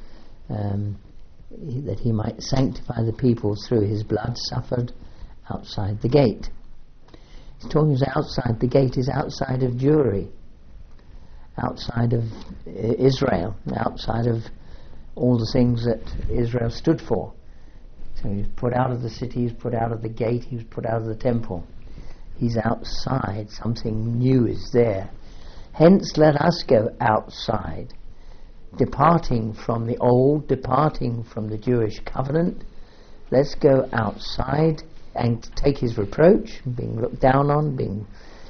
S3: that he might sanctify the people through his blood, suffered outside the gate. He's talking about outside the gate is outside of Jewry, outside of Israel, outside of all the things that Israel stood for. So he was put out of the city, he was put out of the gate, he was put out of the temple. He's outside, something new is there. Hence let us go outside, departing from the old, departing from the Jewish covenant. Let's go outside and take his reproach, being looked down on, being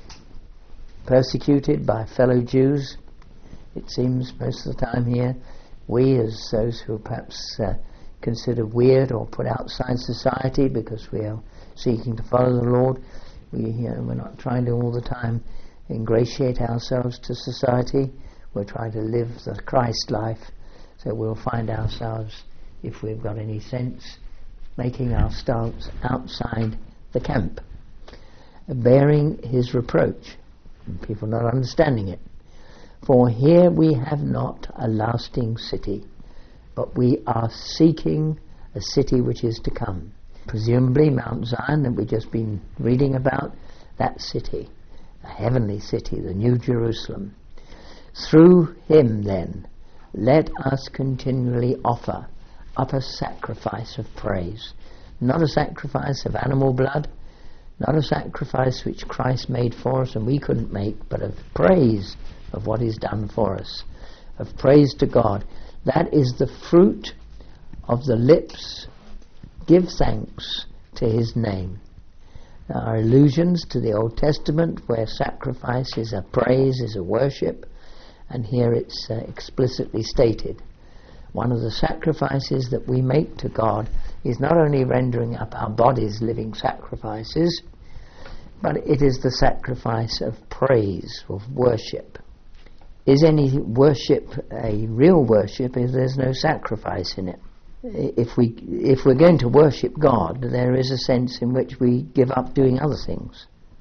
S3: persecuted by fellow Jews. It seems most of the time here, we as those who are perhaps considered weird or put outside society because we are seeking to follow the Lord, we're not trying to all the time ingratiate ourselves to society. We're trying to live the Christ life, so we'll find ourselves, if we've got any sense, making our stance outside the camp, bearing his reproach, and people not understanding it. For here we have not a lasting city, but we are seeking a city which is to come. Presumably Mount Zion that we've just been reading about, that city, a heavenly city, the New Jerusalem. Through him then, let us continually offer up a sacrifice of praise, not a sacrifice of animal blood, not a sacrifice which Christ made for us and we couldn't make, but of praise of what he's done for us, of praise to God. That is the fruit of the lips. Give thanks to his name. There are allusions to the Old Testament where sacrifice is a praise, is a worship, and here it's explicitly stated. One of the sacrifices that we make to God is not only rendering up our bodies living sacrifices, but it is the sacrifice of praise, of worship. Is any worship a real worship if there's no sacrifice in it? If we're going to worship God, there is a sense in which we give up doing other things.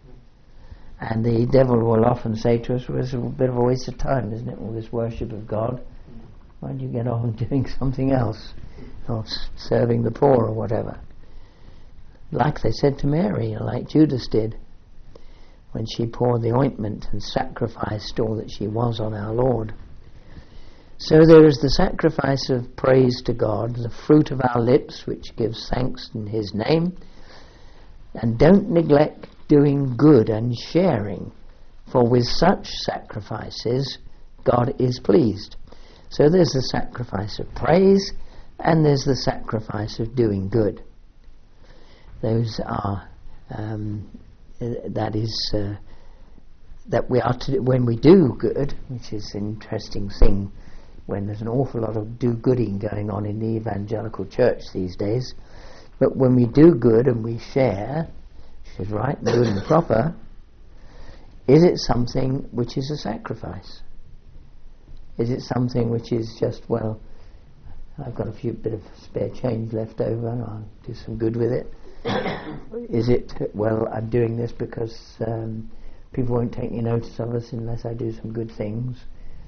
S3: And the devil will often say to us, well, it's a bit of a waste of time, isn't it, all this worship of God? Why don't you get on doing something else, or serving the poor or whatever? Like they said to Mary, like Judas did, when she poured the ointment and sacrificed all that she was on our Lord. So there is the sacrifice of praise to God, the fruit of our lips, which gives thanks in his name. And don't neglect doing good and sharing, for with such sacrifices God is pleased. So there's the sacrifice of praise, and there's the sacrifice of doing good. Those are that we are to, when we do good, which is an interesting thing, when there's an awful lot of do-gooding going on in the evangelical church these days. But when we do good and we share, which is right and good and proper, is it something which is a sacrifice? Is it something which is just, well, I've got a bit of spare change left over, and I'll do some good with it? Is it, well, I'm doing this because people won't take any notice of us unless I do some good things?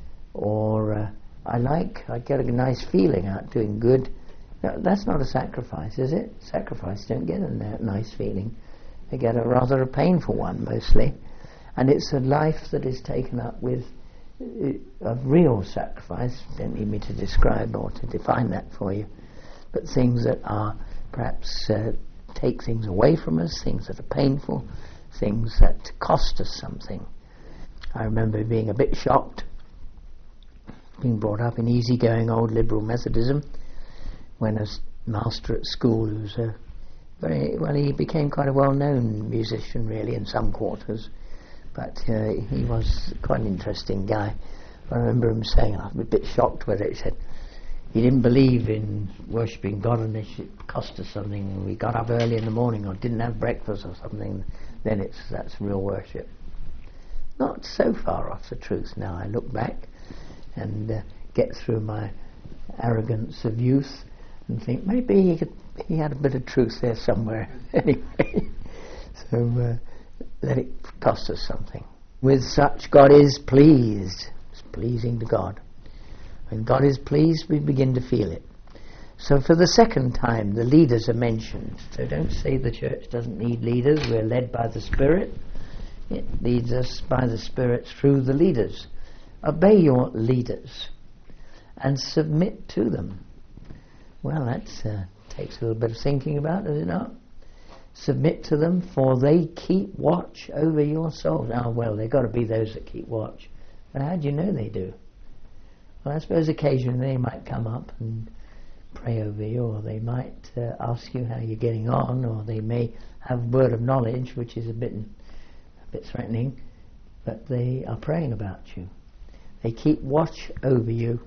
S3: Or I get a nice feeling out doing good. No, that's not a sacrifice, is it? Sacrifice don't get a nice feeling. They get a painful one, mostly. And it's a life that is taken up with a real sacrifice. Don't need me to describe or to define that for you. But things that are perhaps take things away from us, things that are painful, things that cost us something. I remember being a bit shocked, being brought up in easygoing old liberal Methodism, when a master at school who's he became quite a well-known musician really in some quarters, but he was quite an interesting guy. I remember him saying, I was a bit shocked with it, he said he didn't believe in worshipping God unless it cost us something. We got up early in the morning or didn't have breakfast or something, then that's real worship. Not so far off the truth now. I look back and get through my arrogance of youth and think maybe he had a bit of truth there somewhere. Anyway, so let it cost us something. With such God is pleased. It's pleasing to God. When God is pleased, we begin to feel it. So for the second time, the leaders are mentioned. So don't say the church doesn't need leaders. We're led by the Spirit. It leads us by the Spirit through the leaders. Obey your leaders and submit to them. Well, that takes a little bit of thinking about, does it not? Submit to them, for they keep watch over your souls. Now, well, they've got to be those that keep watch. But how do you know they do? Well, I suppose occasionally they might come up and pray over you, or they might ask you how you're getting on, or they may have word of knowledge, which is a bit threatening, but they are praying about you. They keep watch over you.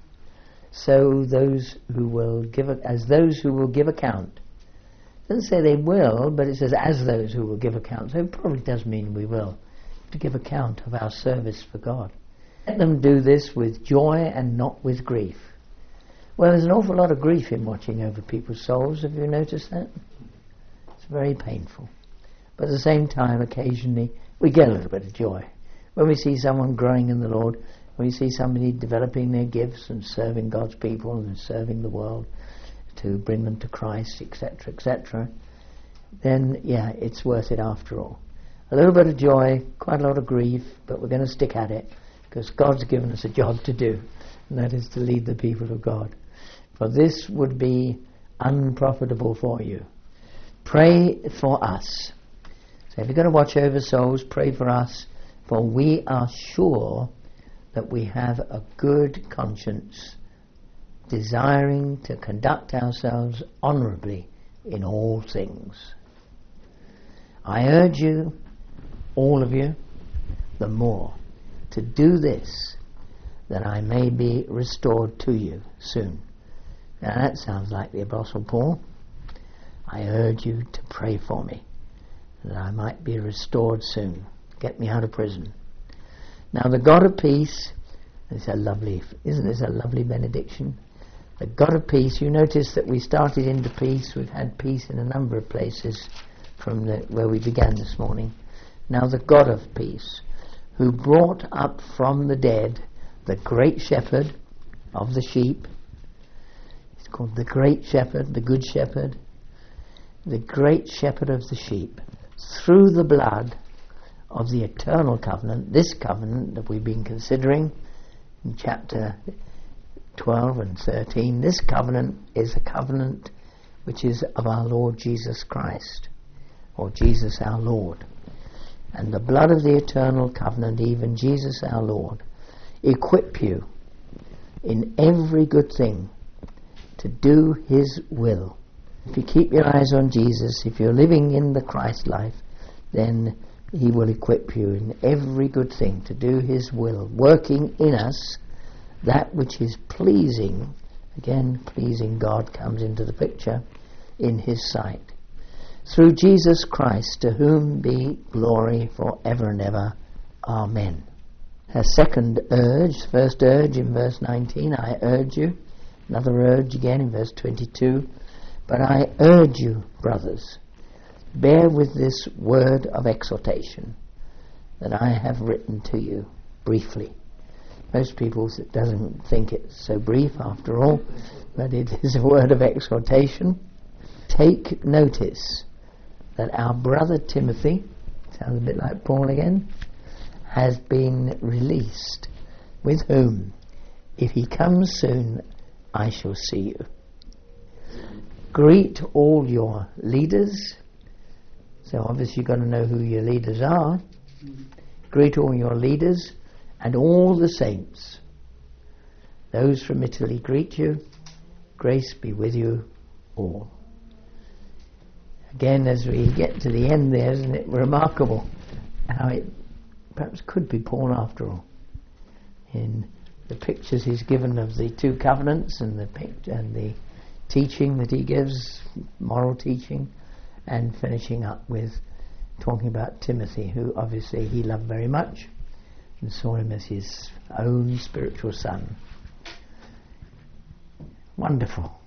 S3: So those who will give account. It doesn't say they will, but it says as those who will give account. So it probably does mean we will, to give account of our service for God. Let them do this with joy and not with grief. Well, there's an awful lot of grief in watching over people's souls. Have you noticed that? It's very painful. But at the same time, occasionally, we get a little bit of joy. When we see someone growing in the Lord, when we see somebody developing their gifts and serving God's people and serving the world to bring them to Christ, etc., then, yeah, it's worth it after all. A little bit of joy, quite a lot of grief, but we're going to stick at it because God's given us a job to do, and that is to lead the people of God. For this would be unprofitable for you. Pray for us. So if you're going to watch over souls, pray for us, for we are sure that we have a good conscience, desiring to conduct ourselves honourably in all things. I urge you, all of you, the more, to do this, that I may be restored to you soon. Now that sounds like the Apostle Paul. I urge you to pray for me, that I might be restored soon. Get me out of prison. Now the God of peace, isn't this a lovely benediction? The God of peace, you notice that we started into peace. We've had peace in a number of places from where we began this morning. Now the God of peace, who brought up from the dead the great shepherd of the sheep. He's called the great shepherd, the good shepherd, the great shepherd of the sheep, through the blood of the eternal covenant, this covenant that we've been considering in chapter 12 and 13. This covenant is a covenant which is of our Lord Jesus Christ, or Jesus our Lord. And the blood of the eternal covenant, even Jesus our Lord, equip you in every good thing to do his will, If you keep your eyes on Jesus, if you're living in the Christ life, then He will equip you in every good thing to do His will, working in us that which is pleasing. Again, pleasing God comes into the picture, in His sight. Through Jesus Christ, to whom be glory for ever and ever. Amen. Her second urge, first urge in verse 19, I urge you. Another urge again in verse 22. But I urge you, brothers, bear with this word of exhortation that I have written to you briefly. Most people doesn't think it's so brief after all, but it is a word of exhortation. Take notice that our brother Timothy, sounds a bit like Paul again, has been released, with whom, if he comes soon, I shall see you. Greet all your leaders. So obviously you've got to know who your leaders are. Greet all your leaders and all the saints. Those from Italy greet you. Grace be with you all. Again, as we get to the end there, isn't it remarkable how it perhaps could be Paul after all. In the pictures he's given of the two covenants and the teaching that he gives, moral teaching, and finishing up with talking about Timothy, who obviously he loved very much and saw him as his own spiritual son. Wonderful.